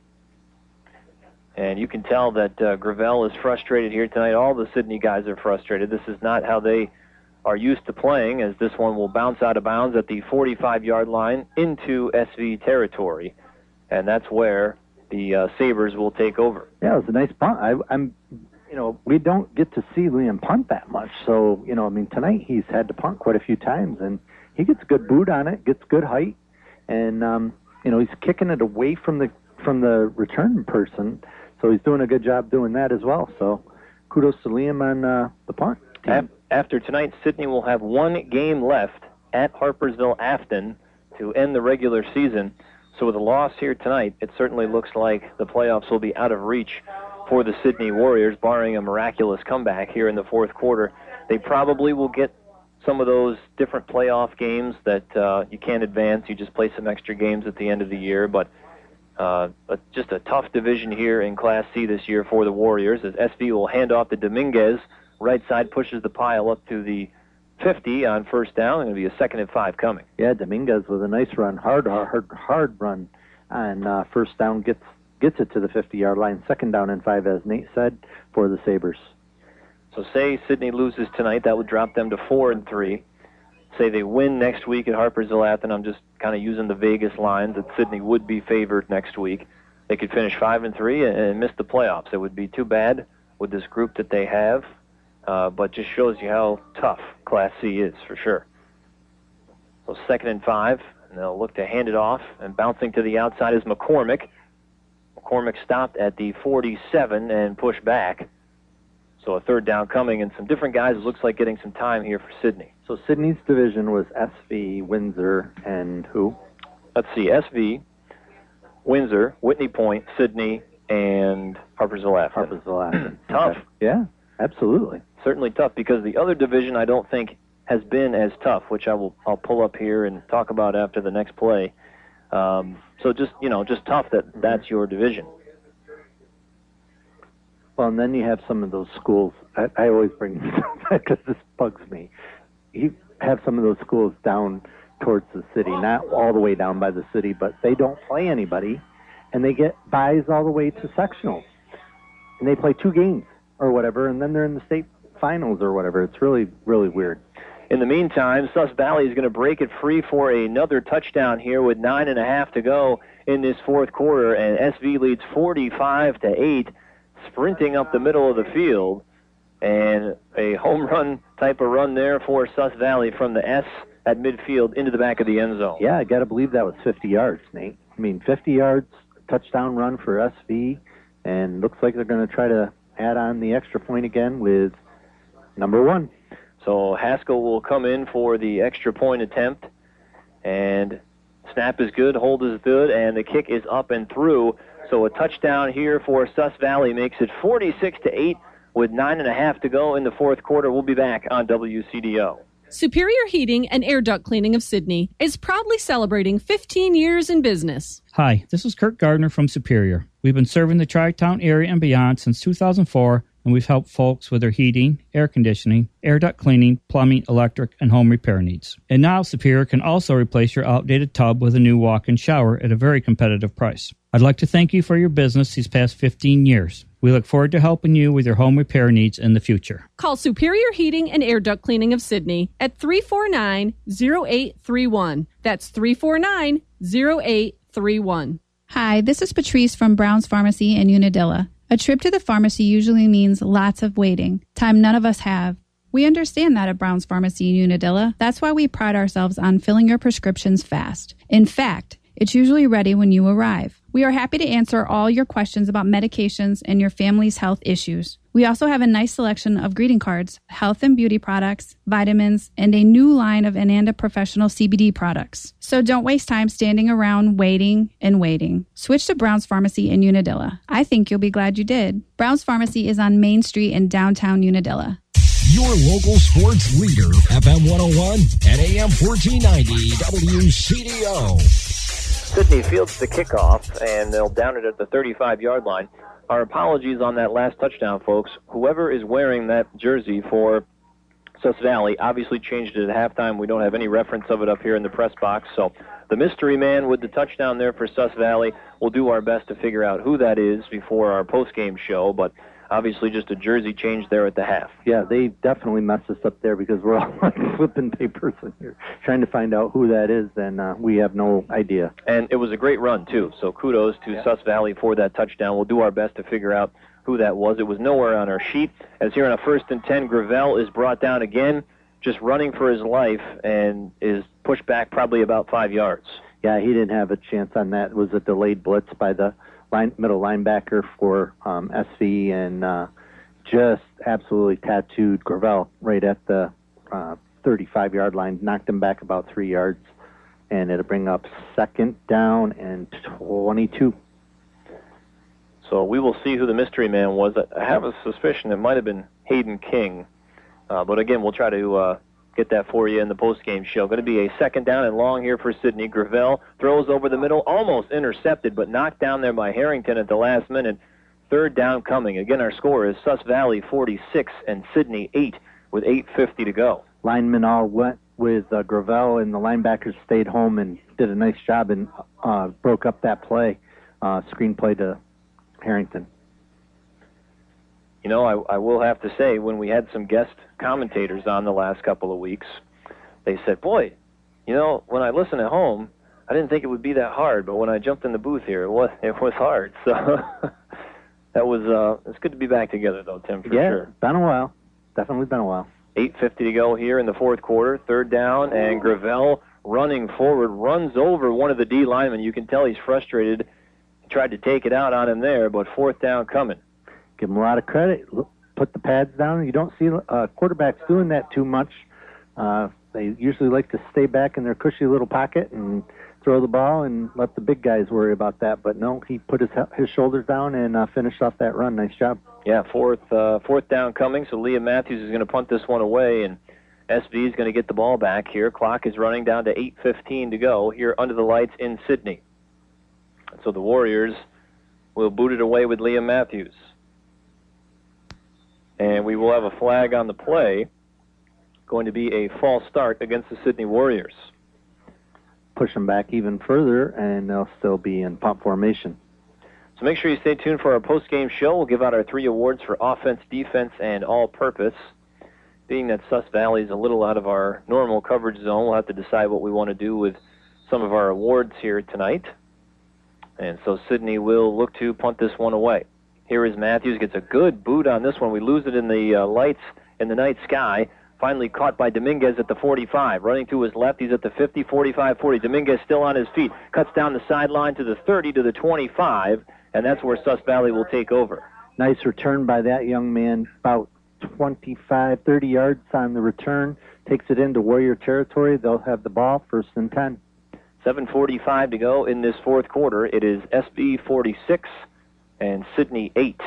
And you can tell that Gravel is frustrated here tonight. All the Sidney guys are frustrated. This is not how they are used to playing, as this one will bounce out of bounds at the 45-yard line into SV territory, and that's where the Sabres will take over. Yeah, it was a nice punt. We don't get to see Liam punt that much. So, tonight he's had to punt quite a few times, and he gets a good boot on it, gets good height, and, he's kicking it away from the return person, so he's doing a good job doing that as well. So kudos to Liam on the punt team. After tonight, Sidney will have one game left at Harpersville-Afton to end the regular season. So with a loss here tonight, it certainly looks like the playoffs will be out of reach for the Sidney Warriors, barring a miraculous comeback here in the fourth quarter. They probably will get some of those different playoff games that you can't advance. You just play some extra games at the end of the year. But just a tough division here in Class C this year for the Warriors, as SV will hand off to Dominguez. Right side pushes the pile up to the 50 on first down. Going to be a 2nd and 5 coming. Yeah, Dominguez with a nice run, hard run on first down, gets it to the 50-yard line. 2nd down and 5, as Nate said, for the Sabres. So say Sidney loses tonight, that would drop them to 4-3. Say they win next week at Harpersville-Afton. I'm just kind of using the Vegas lines that Sidney would be favored next week. They could finish 5-3 and miss the playoffs. It would be too bad with this group that they have, but just shows you how tough Class C is for sure. So 2nd and 5, and they'll look to hand it off, and bouncing to the outside is McCormick. McCormick stopped at the 47 and pushed back. So a 3rd down coming, and some different guys. It looks like getting some time here for Sidney. So Sidney's division was SV, Windsor, and who? Let's see, SV, Windsor, Whitney Point, Sidney, and Harpersville-Afton. Harpersville-Afton. Tough. Okay. Yeah, absolutely. Certainly tough, because the other division I don't think has been as tough, which I'll pull up here and talk about after the next play. So just tough that's your division. Well, and then you have some of those schools. I always bring this up because this bugs me. You have some of those schools down towards the city, not all the way down by the city, but they don't play anybody, and they get buys all the way to sectionals. And they play 2 games or whatever, and then they're in the state finals or whatever. It's really, really weird. In the meantime, Sus Valley is going to break it free for another touchdown here with 9.5 to go in this fourth quarter, and SV leads 45-8, sprinting up the middle of the field, and a home run type of run there for Sus Valley from the S at midfield into the back of the end zone. Yeah, I got to believe that was 50 yards, Nate. I mean, 50 yards, touchdown run for SV, and looks like they're going to try to add on the extra point again with number 1. So Haskell will come in for the extra point attempt, and snap is good, hold is good, and the kick is up and through. So a touchdown here for Sus Valley makes it 46-8 with 9.5 to go in the fourth quarter. We'll be back on WCDO. Superior Heating and Air Duct Cleaning of Sydney is proudly celebrating 15 years in business. Hi, this is Kurt Gardner from Superior. We've been serving the Tri-Town area and beyond since 2004, and we've helped folks with their heating, air conditioning, air duct cleaning, plumbing, electric, and home repair needs. And now Superior can also replace your outdated tub with a new walk-in shower at a very competitive price. I'd like to thank you for your business these past 15 years. We look forward to helping you with your home repair needs in the future. Call Superior Heating and Air Duct Cleaning of Sydney at 349-0831. That's 349-0831. Hi, this is Patrice from Brown's Pharmacy in Unadilla. A trip to the pharmacy usually means lots of waiting, time none of us have. We understand that at Brown's Pharmacy in Unadilla. That's why we pride ourselves on filling your prescriptions fast. In fact, it's usually ready when you arrive. We are happy to answer all your questions about medications and your family's health issues. We also have a nice selection of greeting cards, health and beauty products, vitamins, and a new line of Ananda Professional CBD products. So don't waste time standing around waiting and waiting. Switch to Brown's Pharmacy in Unadilla. I think you'll be glad you did. Brown's Pharmacy is on Main Street in downtown Unadilla. Your local sports leader, FM 101 and AM 1490 WCDO. Sydney fields the kickoff, and they'll down it at the 35-yard line. Our apologies on that last touchdown, folks. Whoever is wearing that jersey for Sus Valley obviously changed it at halftime. We don't have any reference of it up here in the press box. So the mystery man with the touchdown there for Sus Valley, we'll do our best to figure out who that is before our post-game show, but obviously just a jersey change there at the half. Yeah, they definitely messed us up there because we're all like flipping papers and you're trying to find out who that is, and we have no idea. And it was a great run, too, so kudos to Sus Valley for that touchdown. We'll do our best to figure out who that was. It was nowhere on our sheet. As here on a 1st and 10, Gravel is brought down again, just running for his life, and is pushed back probably about 5 yards. Yeah, he didn't have a chance on that. It was a delayed blitz by the middle linebacker for SV, and just absolutely tattooed Gravel right at the 35-yard line, knocked him back about 3 yards, and it'll bring up 2nd down and 22. So we will see who the mystery man was. I have a suspicion it might have been Hayden King, but again, we'll try to get that for you in the post-game show. Going to be a 2nd down and long here for Sydney. Gravel throws over the middle, almost intercepted, but knocked down there by Harrington at the last minute. 3rd down coming. Again, our score is Sus Valley 46 and Sydney 8 with 8:50 to go. Linemen all went with Gravel, and the linebackers stayed home and did a nice job and broke up that play, screenplay to Harrington. You know, I will have to say, when we had some guest commentators on the last couple of weeks, they said, boy, you know, when I listen at home, I didn't think it would be that hard, but when I jumped in the booth here, it was hard. So that was it's good to be back together, though, Tim, for sure. Yeah, been a while. Definitely been a while. 8:50 to go here in the fourth quarter. 3rd down, and Gravel running forward, runs over one of the D linemen. You can tell he's frustrated. He tried to take it out on him there, but 4th down coming. Give them a lot of credit. Put the pads down. You don't see quarterbacks doing that too much. They usually like to stay back in their cushy little pocket and throw the ball and let the big guys worry about that. But no, he put his shoulders down and finished off that run. Nice job. Yeah, 4th down coming, so Liam Matthews is going to punt this one away, and SV is going to get the ball back here. Clock is running down to 8:15 to go here under the lights in Sydney. So the Warriors will boot it away with Liam Matthews. And we will have a flag on the play. Going to be a false start against the Sydney Warriors. Push them back even further, and they'll still be in pump formation. So make sure you stay tuned for our post-game show. We'll give out our 3 awards for offense, defense, and all-purpose. being that Sus Valley is a little out of our normal coverage zone, we'll have to decide what we want to do with some of our awards here tonight. And so Sidney will look to punt this one away. Here is Matthews, gets a good boot on this one. We lose it in the lights in the night sky. Finally caught by Dominguez at the 45. Running to his left, he's at the 50, 45, 40. Dominguez still on his feet. Cuts down the sideline to the 30, to the 25, and that's where Sus Valley will take over. Nice return by that young man, about 25, 30 yards on the return. Takes it into Warrior territory. They'll have the ball, 1st and 10. 7:45 to go in this fourth quarter. It is SB 46 and Sidney 8.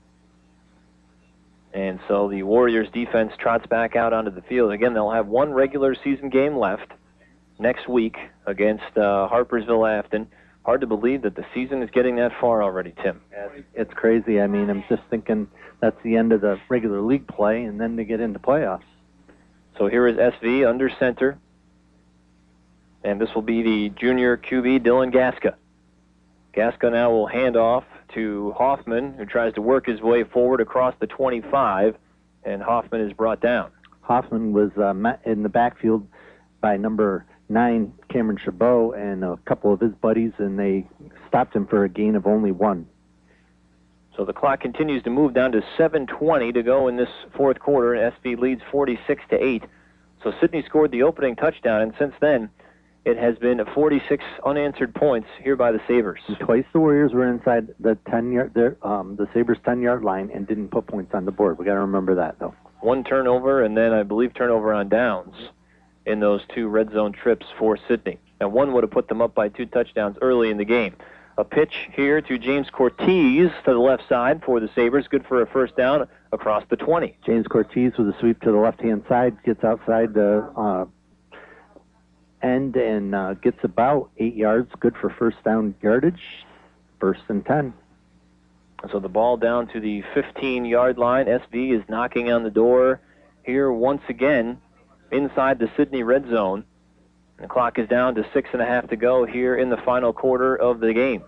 And so the Warriors defense trots back out onto the field. Again, they'll have one regular season game left next week against Harpersville Afton. Hard to believe that the season is getting that far already, Tim. It's crazy. I mean, I'm just thinking that's the end of the regular league play, and then they get into playoffs. So here is SV under center. And this will be the junior QB, Dylan Gaska. Gaska now will hand off to Hoffman, who tries to work his way forward across the 25, and Hoffman is brought down. Hoffman was met in the backfield by number 9, Cameron Chabot, and a couple of his buddies, and they stopped him for a gain of only 1. So the clock continues to move down to 7:20 to go in this fourth quarter, and SV leads 46-8. So Sidney scored the opening touchdown, and since then, it has been 46 unanswered points here by the Sabres. And twice the Warriors were inside the 10-yard, the Sabres' 10-yard line and didn't put points on the board. We got to remember that, though. One turnover, and then I believe turnover on downs in those 2 red zone trips for Sidney. And one would have put them up by 2 touchdowns early in the game. A pitch here to James Cortez to the left side for the Sabres. Good for a first down across the 20. James Cortez with a sweep to the left-hand side, gets outside the end and gets about 8 yards. Good for first down yardage. 1st and 10. So the ball down to the 15-yard line. SV is knocking on the door here once again inside the Sidney red zone. The clock is down to 6.5 to go here in the final quarter of the game.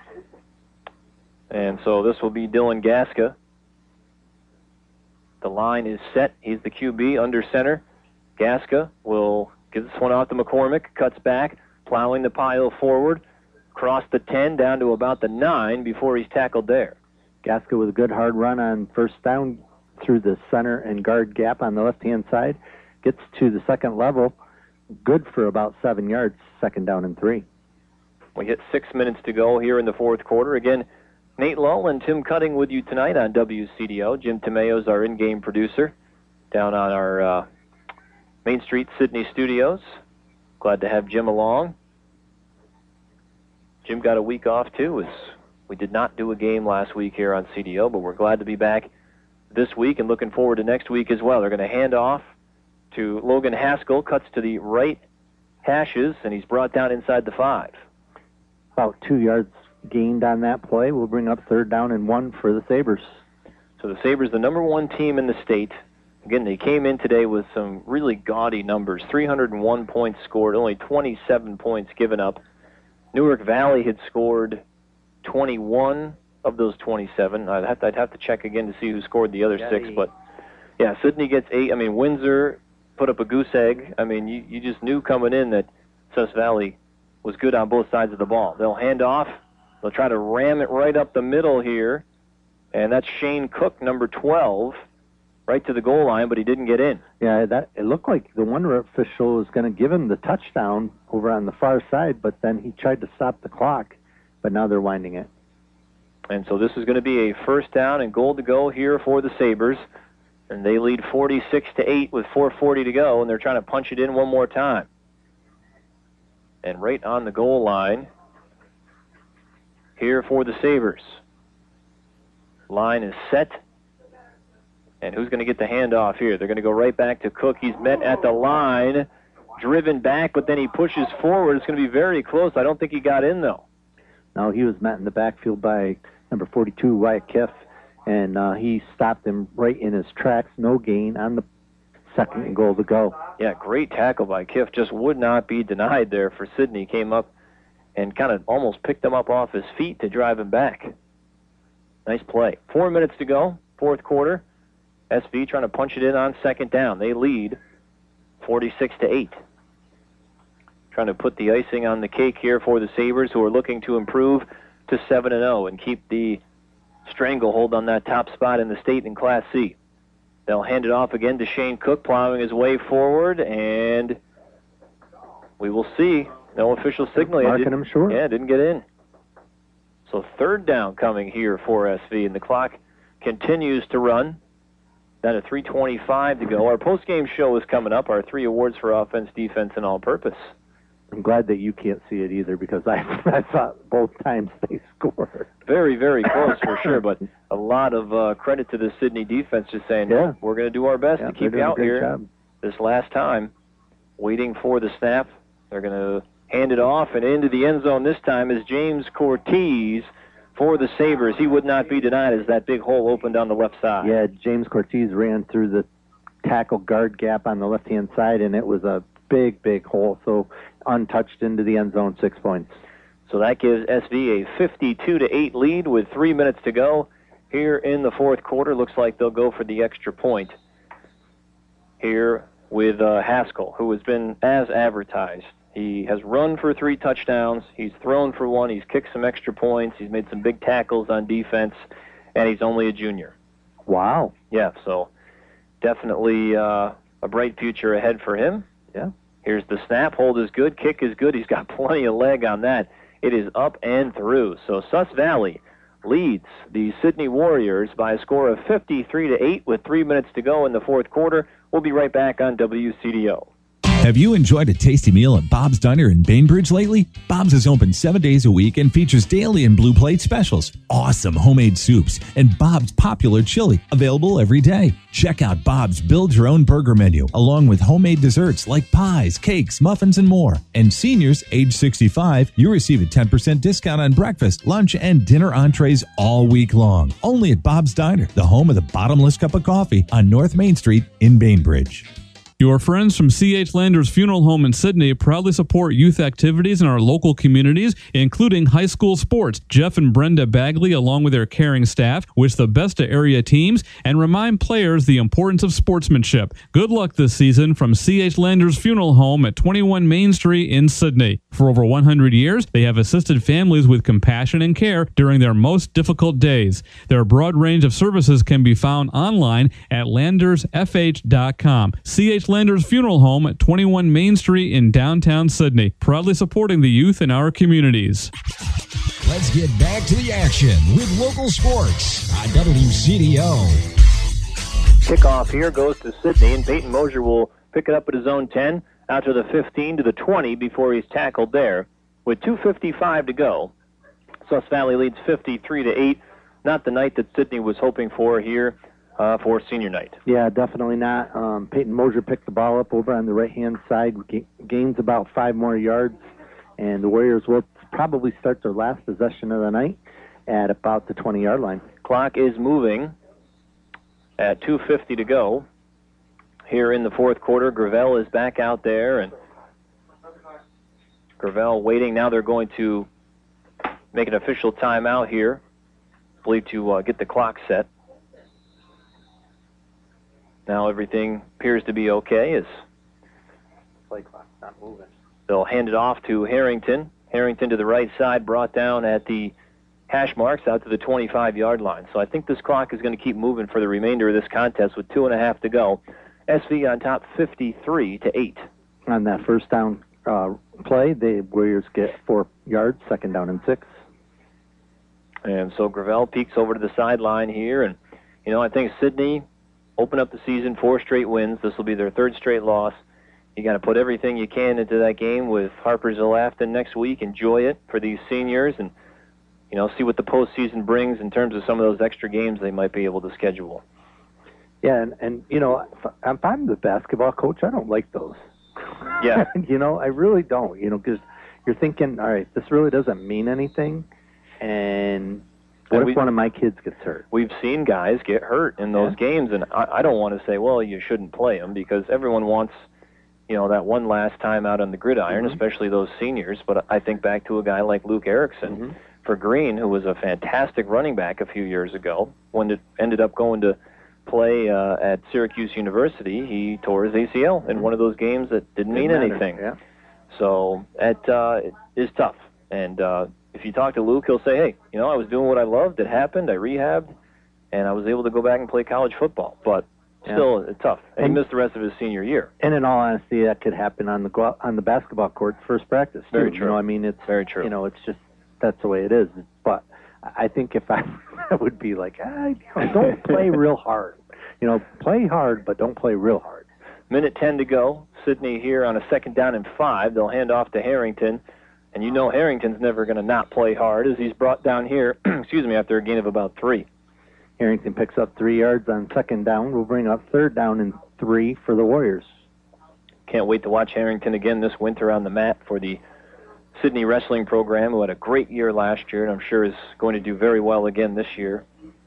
And so this will be Dylan Gaska. The line is set. He's the QB under center. Gaska will give this one off to McCormick. Cuts back, plowing the pile forward. Across the 10 down to about the 9 before he's tackled there. Gaska with a good hard run on first down through the center and guard gap on the left-hand side. Gets to the second level. Good for about 7 yards, 2nd down and 3. We hit 6 minutes to go here in the fourth quarter. Again, Nate Lull and Tim Cutting with you tonight on WCDO. Jim Tomeo's our in-game producer down on our Main Street Sidney studios. Glad to have Jim along. Jim got a week off, too, as we did not do a game last week here on CDO, but we're glad to be back this week and looking forward to next week as well. They're going to hand off to Logan Haskell, cuts to the right hashes, and he's brought down inside the 5. About 2 yards gained on that play. We'll bring up 3rd down and 1 for the Sabres. So the Sabres, the number 1 team in the state. Again, they came in today with some really gaudy numbers. 301 points scored, only 27 points given up. Newark Valley had scored 21 of those 27. I'd have to check again to see who scored the other 6, but yeah, Sidney gets 8. I mean, Windsor put up a goose egg. I mean, you just knew coming in that Sus Valley was good on both sides of the ball. They'll hand off. They'll try to ram it right up the middle here, and that's Shane Cook, number 12, right to the goal line, but he didn't get in. Yeah, it looked like the one official was going to give him the touchdown over on the far side, but then he tried to stop the clock, but now they're winding it. And so this is going to be a first down and goal to go here for the Sabres. And they lead 46-8 with 4:40 to go, and they're trying to punch it in one more time. And right on the goal line here for the Sabres. Line is set. And who's going to get the handoff here? They're going to go right back to Cook. He's met at the line, driven back, but then he pushes forward. It's going to be very close. I don't think he got in, though. No, he was met in the backfield by number 42, Wyatt Kiff. And he stopped him right in his tracks. No gain on the 2nd and goal to go. Yeah, great tackle by Kiff. Just would not be denied there for Sidney. Came up and kind of almost picked him up off his feet to drive him back. Nice play. 4 minutes to go, fourth quarter. SV trying to punch it in on second down. They lead 46-8. Trying to put the icing on the cake here for the Sabres, who are looking to improve to 7-0 and keep the stranglehold on that top spot in the state in Class C. They'll hand it off again to Shane Cook, plowing his way forward, and we will see. No official signal. Marking him short. Yeah, didn't get in. So third down coming here for SV, and the clock continues to run. Down to 3:25 to go. Our post-game show is coming up, our 3 awards for offense, defense, and all-purpose. I'm glad that you can't see it either, because I thought both times they scored. Very, very close for sure, but a lot of credit to the Sidney defense just saying, we're going to do our best to keep you out here this last time. Waiting for the snap. They're going to hand it off, and into the end zone this time is James Cortez for the Sabres. He would not be denied as that big hole opened on the left side. Yeah, James Cortez ran through the tackle guard gap on the left-hand side, and it was a big, big hole. So untouched into the end zone, 6 points. So that gives SV a 52-8 lead with 3 minutes to go here in the fourth quarter. Looks like they'll go for the extra point here with Haskell, who has been as advertised. He has run for 3 touchdowns. He's thrown for 1. He's kicked some extra points. He's made some big tackles on defense, and he's only a junior. Wow. Yeah, so definitely a bright future ahead for him. Yeah. Here's the snap. Hold is good. Kick is good. He's got plenty of leg on that. It is up and through. So Sus Valley leads the Sidney Warriors by a score of 53-8 with 3 minutes to go in the fourth quarter. We'll be right back on WCDO. Have you enjoyed a tasty meal at Bob's Diner in Bainbridge lately? Bob's is open 7 days a week and features daily and blue plate specials, awesome homemade soups, and Bob's popular chili, available every day. Check out Bob's Build Your Own Burger menu, along with homemade desserts like pies, cakes, muffins, and more. And seniors age 65, you receive a 10% discount on breakfast, lunch, and dinner entrees all week long. Only at Bob's Diner, the home of the bottomless cup of coffee on North Main Street in Bainbridge. Your friends from C.H. Landers Funeral Home in Sidney proudly support youth activities in our local communities, including high school sports. Jeff and Brenda Bagley, along with their caring staff, wish the best to area teams and remind players the importance of sportsmanship. Good luck this season from C.H. Landers Funeral Home at 21 Main Street in Sidney. For over 100 years, they have assisted families with compassion and care during their most difficult days. Their broad range of services can be found online at landersfh.com. C.H. Landers Funeral Home at 21 Main Street in downtown Sidney, proudly supporting the youth in our communities. Let's get back to the action with local sports on WCDO. Kickoff here goes to Sidney, and Peyton Mosier will pick it up at his own 10, out to the 15 to the 20 before he's tackled there. With 2:55 to go, Sus Valley leads 53-8. Not the night that Sidney was hoping for here for senior night. Yeah, definitely not. Peyton Mosier picked the ball up over on the right-hand side, gains about 5 more yards, and the Warriors will probably start their last possession of the night at about the 20-yard line. Clock is moving at 2:50 to go here in the fourth quarter. Gravel is back out there, and Gravel waiting. Now they're going to make an official timeout here, I believe, to get the clock set. Now everything appears to be okay as play clock's not moving. They'll hand it off to Harrington. Harrington to the right side, brought down at the hash marks out to the 25-yard line. So I think this clock is going to keep moving for the remainder of this contest with 2.5 to go. SV on top 53-8. On that first down play, the Warriors get 4 yards, second down and 6. And so Gravel peeks over to the sideline here. And, you know, I think Sidney open up the season, 4 straight wins. This will be their 3rd straight loss. You got to put everything you can into that game with Harper-Zalafton next week. Enjoy it for these seniors and, you know, see what the postseason brings in terms of some of those extra games they might be able to schedule. Yeah, and you know, if I'm the basketball coach, I don't like those. Yeah. You know, I really don't, you know, because you're thinking, all right, this really doesn't mean anything, and what if one of my kids gets hurt? We've seen guys get hurt in those games, and I don't want to say, well, you shouldn't play them, because everyone wants, you know, that one last time out on the gridiron, especially those seniors. But I think back to a guy like Luke Erickson for Green, who was a fantastic running back a few years ago, when it ended up going to play at Syracuse University, he tore his ACL in one of those games that didn't mean anything. Yeah. So it is tough. And if you talk to Luke, he'll say, hey, I was doing what I loved. It happened. I rehabbed, and I was able to go back and play college football. But still, it's tough. And he missed the rest of his senior year. And in all honesty, that could happen on the basketball court first practice. Very true. It's very true. It's just that's the way it is. But I think if I would be like, don't play real hard. Play hard, but don't play real hard. Minute 10 to go. Sidney here on a 2nd down and 5. They'll hand off to Harrington. And Harrington's never going to not play hard as he's brought down here, after a gain of about 3. Harrington picks up 3 yards on 2nd down. We'll bring up 3rd down and 3 for the Warriors. Can't wait to watch Harrington again this winter on the mat for the Sidney Wrestling Program, who had a great year last year, and I'm sure is going to do very well again this year.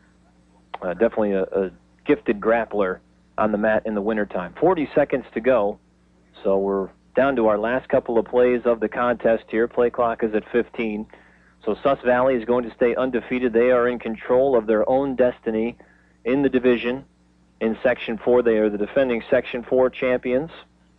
Definitely a gifted grappler on the mat in the wintertime. 40 seconds to go, so we're down to our last couple of plays of the contest here. Play clock is at 15. So Sus Valley is going to stay undefeated. They are in control of their own destiny in the division. In Section 4, they are the defending Section 4 champions,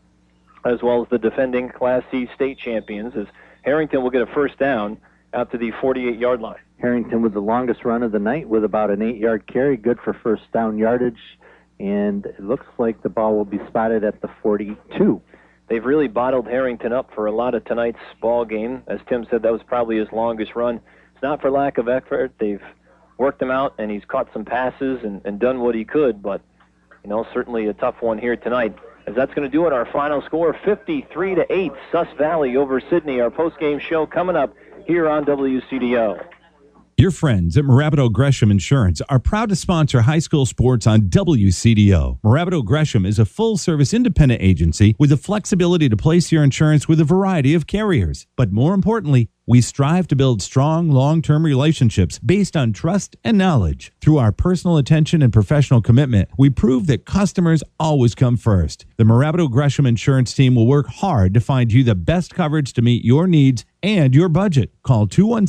as well as the defending Class C state champions, as Harrington will get a first down out to the 48-yard line. Harrington with the longest run of the night with about an 8-yard carry, good for first down yardage, and it looks like the ball will be spotted at the 42. They've really bottled Harrington up for a lot of tonight's ball game. As Tim said, that was probably his longest run. It's not for lack of effort. They've worked him out, and he's caught some passes and done what he could, but certainly a tough one here tonight. As that's going to do it, our final score, 53-8, Sus Valley over Sidney. Our post-game show coming up here on WCDO. Your friends at Morabito Gresham Insurance are proud to sponsor high school sports on WCDO. Morabito Gresham is a full-service independent agency with the flexibility to place your insurance with a variety of carriers. But more importantly, we strive to build strong, long-term relationships based on trust and knowledge. Through our personal attention and professional commitment, we prove that customers always come first. The Morabito Gresham Insurance team will work hard to find you the best coverage to meet your needs and your budget. Call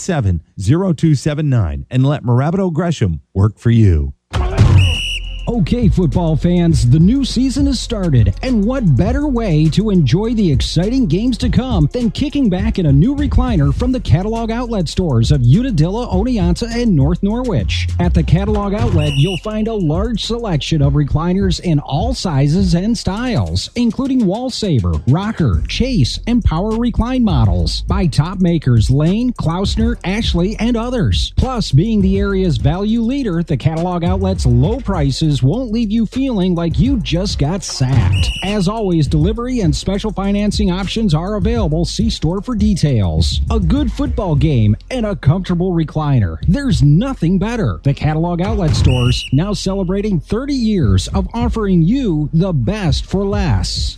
217-0279 and let Morabito Gresham work for you. Okay, football fans, the new season has started, and what better way to enjoy the exciting games to come than kicking back in a new recliner from the Catalog Outlet stores of Unadilla, Oneonta, and North Norwich. At the Catalog Outlet, you'll find a large selection of recliners in all sizes and styles, including Wall Saver, Rocker, Chase, and Power Recline models by top makers Lane, Klausner, Ashley, and others. Plus, being the area's value leader, the Catalog Outlet's low prices won't leave you feeling like you just got sacked. As always, delivery and special financing options are available. See store for details. A good football game and a comfortable recliner. There's nothing better. The Catalog Outlet stores now celebrating 30 years of offering you the best for less.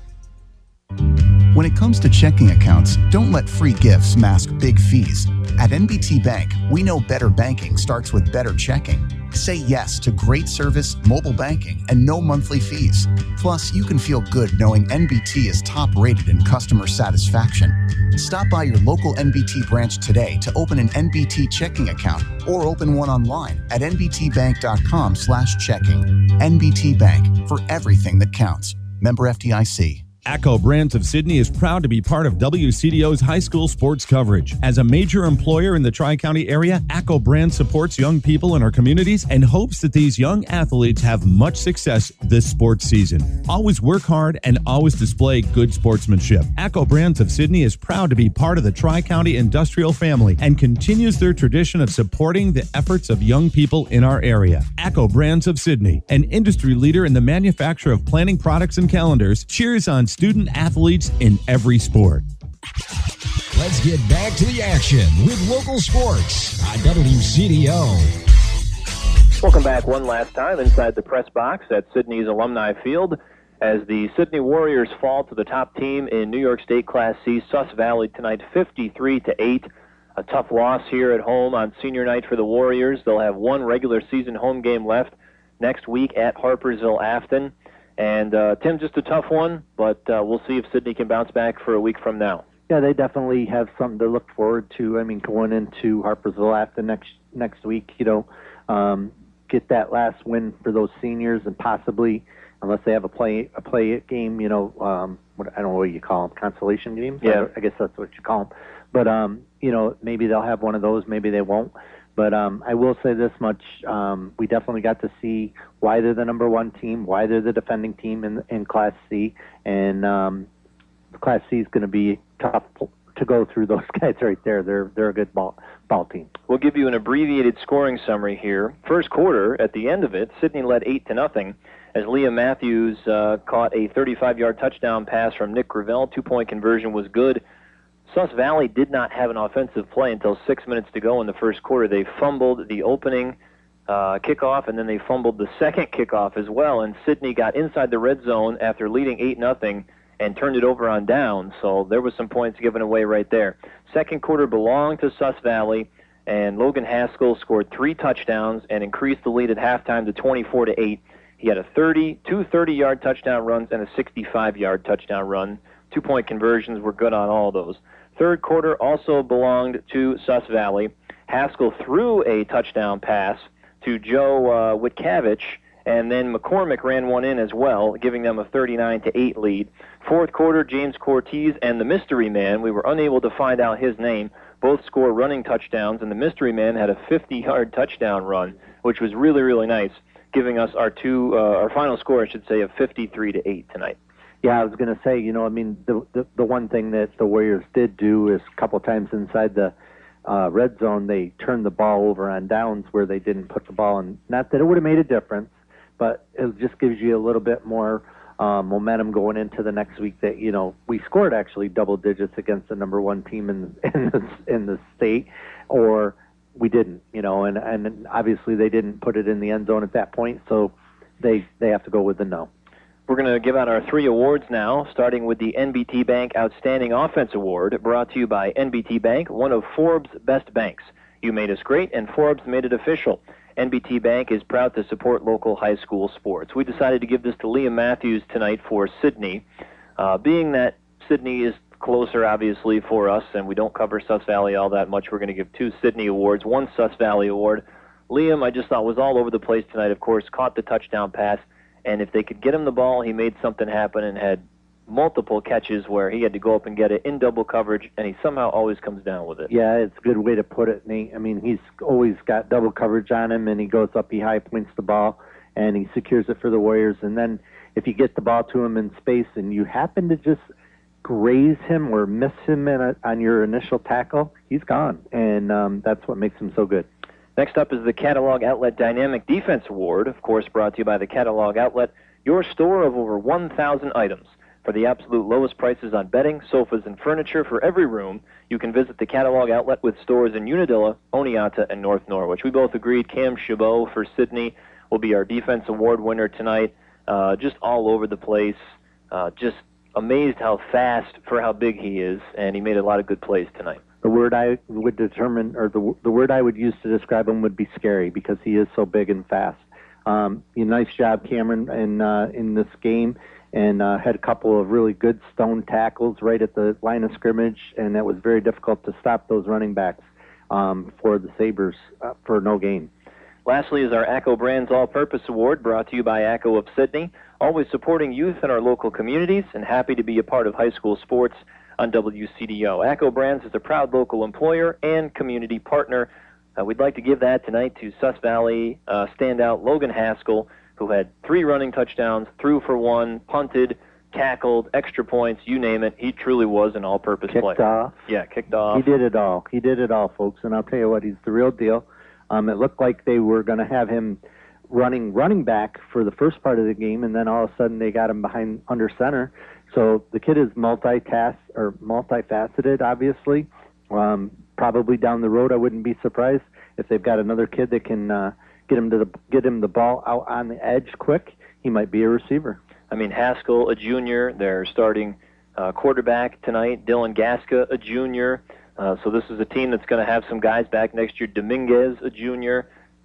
When it comes to checking accounts, don't let free gifts mask big fees. At NBT Bank, we know better banking starts with better checking. Say yes to great service, mobile banking, and no monthly fees. Plus, you can feel good knowing NBT is top rated in customer satisfaction. Stop by your local NBT branch today to open an NBT checking account or open one online at nbtbank.com/checking. NBT Bank, for everything that counts. Member FDIC. ACCO Brands of Sidney is proud to be part of WCDO's high school sports coverage. As a major employer in the Tri-County area, ACCO Brands supports young people in our communities and hopes that these young athletes have much success this sports season. Always work hard and always display good sportsmanship. ACCO Brands of Sidney is proud to be part of the Tri-County industrial family and continues their tradition of supporting the efforts of young people in our area. ACCO Brands of Sidney, an industry leader in the manufacture of planning products and calendars, cheers on student athletes in every sport. Let's get back to the action with local sports on WCDO. Welcome back one last time inside the press box at Sidney's Alumni Field as the Sidney Warriors fall to the top team in New York State Class C, Sus Valley, tonight 53-8. A tough loss here at home on senior night for the Warriors. They'll have one regular season home game left next week at Harpersville-Afton. And, Tim, just a tough one, but we'll see if Sidney can bounce back for a week from now. Yeah, they definitely have something to look forward to. I mean, going into Harpersville after next week, get that last win for those seniors, and possibly, unless they have a play game, I don't know what you call them, consolation games. Yeah, I guess that's what you call them. But maybe they'll have one of those. Maybe they won't. But I will say this much: we definitely got to see why they're the number one team, why they're the defending team in Class C, and Class C is going to be tough to go through those guys right there. They're a good ball team. We'll give you an abbreviated scoring summary here. First quarter, at the end of it, Sidney led 8-0 as Liam Matthews caught a 35-yard touchdown pass from Nick Gravel. 2-point conversion was good. Sus Valley did not have an offensive play until 6 minutes to go in the first quarter. They fumbled the opening kickoff, and then they fumbled the second kickoff as well, and Sidney got inside the red zone after leading 8-0 and turned it over on down, so there was some points given away right there. Second quarter belonged to Sus Valley, and Logan Haskell scored 3 touchdowns and increased the lead at halftime to 24-8. He had two 30-yard touchdown runs and a 65-yard touchdown run. 2-point conversions were good on all of those. Third quarter also belonged to Sus Valley. Haskell threw a touchdown pass to Joe Witkavich, and then McCormick ran one in as well, giving them a 39-8 lead. Fourth quarter, James Cortez and the Mystery Man, we were unable to find out his name, both scored running touchdowns, and the Mystery Man had a 50-yard touchdown run, which was really, really nice, giving us our final score, I should say, of 53-8 tonight. Yeah, I was going to say, the one thing that the Warriors did do is a couple times inside the red zone, they turned the ball over on downs where they didn't put the ball in. Not that it would have made a difference, but it just gives you a little bit more momentum going into the next week that, we scored actually double digits against the number one team in the state, or we didn't, and obviously they didn't put it in the end zone at that point, so they have to go with the no. We're going to give out our 3 awards now, starting with the NBT Bank Outstanding Offense Award, brought to you by NBT Bank, one of Forbes' best banks. You made us great, and Forbes made it official. NBT Bank is proud to support local high school sports. We decided to give this to Liam Matthews tonight for Sidney. Being that Sidney is closer, obviously, for us, and we don't cover Sus Valley all that much, we're going to give 2 Sidney awards, 1 Sus Valley award. Liam, I just thought, was all over the place tonight, of course, caught the touchdown pass, and if they could get him the ball, he made something happen and had multiple catches where he had to go up and get it in double coverage, and he somehow always comes down with it. Yeah, it's a good way to put it, Nate. I mean, he's always got double coverage on him, and he goes up, he high points the ball, and he secures it for the Warriors. And then if you get the ball to him in space and you happen to just graze him or miss him on your initial tackle, he's gone, and that's what makes him so good. Next up is the Catalog Outlet Dynamic Defense Award, of course brought to you by the Catalog Outlet, your store of over 1,000 items. For the absolute lowest prices on bedding, sofas, and furniture for every room, you can visit the Catalog Outlet with stores in Unadilla, Oneonta, and North Norwich. We both agreed Cam Chabot for Sidney will be our Defense Award winner tonight. Just all over the place. Just amazed how fast for how big he is, and he made a lot of good plays tonight. The word I would determine, or the word I would use to describe him would be scary, because he is so big and fast. Nice job, Cameron, in this game, and had a couple of really good stone tackles right at the line of scrimmage, and it was very difficult to stop those running backs for the Sabres for no gain. Lastly is our ACCO Brands All-Purpose Award, brought to you by ACCO of Sidney, always supporting youth in our local communities and happy to be a part of high school sports on WCDO. ACCO Brands is a proud local employer and community partner. We'd like to give that tonight to Sus Valley standout Logan Haskell, who had 3 running touchdowns, threw for 1, punted, tackled, extra points, you name it. He truly was an all-purpose player. Kicked off. Yeah, kicked off. He did it all. He did it all, folks. And I'll tell you what, he's the real deal. It looked like they were going to have him running back for the first part of the game, and then all of a sudden they got him behind under center. So the kid is multifaceted, obviously. Probably down the road, I wouldn't be surprised if they've got another kid that can get him the ball out on the edge quick. He might be a receiver. I mean, Haskell, a junior, they're starting quarterback tonight. Dylan Gasca, a junior. So this is a team that's going to have some guys back next year. Dominguez, a junior.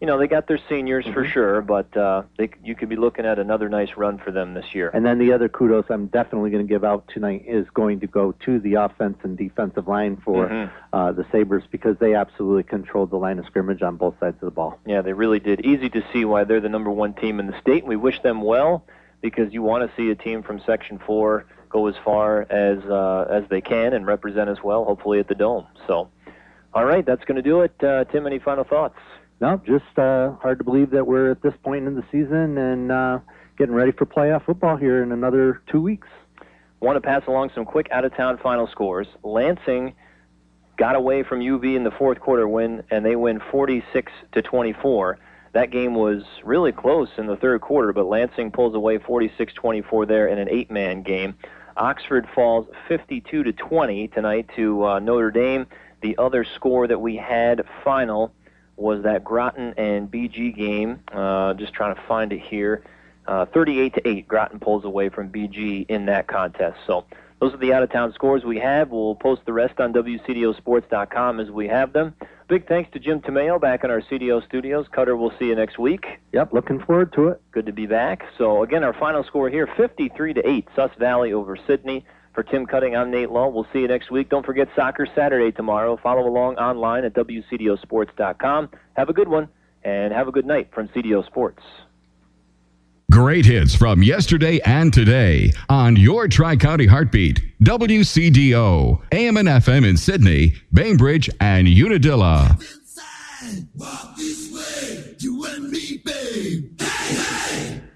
they got their seniors for sure, but you could be looking at another nice run for them this year. And then the other kudos I'm definitely going to give out tonight is going to go to the offense and defensive line for the Sabres, because they absolutely controlled the line of scrimmage on both sides of the ball. Yeah, they really did. Easy to see why they're the number one team in the state. We wish them well, because you want to see a team from Section 4 go as far as they can and represent us well, hopefully at the Dome. So, all right, that's going to do it. Tim, any final thoughts? No, just hard to believe that we're at this point in the season and getting ready for playoff football here in another 2 weeks. Want to pass along some quick out-of-town final scores. Lansing got away from UV in the fourth quarter win, and they win 46-24. That game was really close in the third quarter, but Lansing pulls away 46-24 there in an 8-man game. Oxford falls 52-20 tonight to Notre Dame. The other score that we had final was that Groton and BG game. Just trying to find it here. 38-8, Groton pulls away from BG in that contest. So those are the out-of-town scores we have. We'll post the rest on WCDOsports.com as we have them. Big thanks to Jim Tomeo back in our CDO studios. Cutter, we'll see you next week. Yep, looking forward to it. Good to be back. So, again, our final score here, 53-8, Sus Valley over Sidney. For Tim Cutting, I'm Nate Lull. We'll see you next week. Don't forget Soccer Saturday tomorrow. Follow along online at WCDOsports.com. Have a good one, and have a good night from CDO Sports. Great hits from yesterday and today on your Tri-County Heartbeat, WCDO, AM and FM in Sydney, Bainbridge, and Unadilla. Walk this way, you and me, babe. Hey, hey!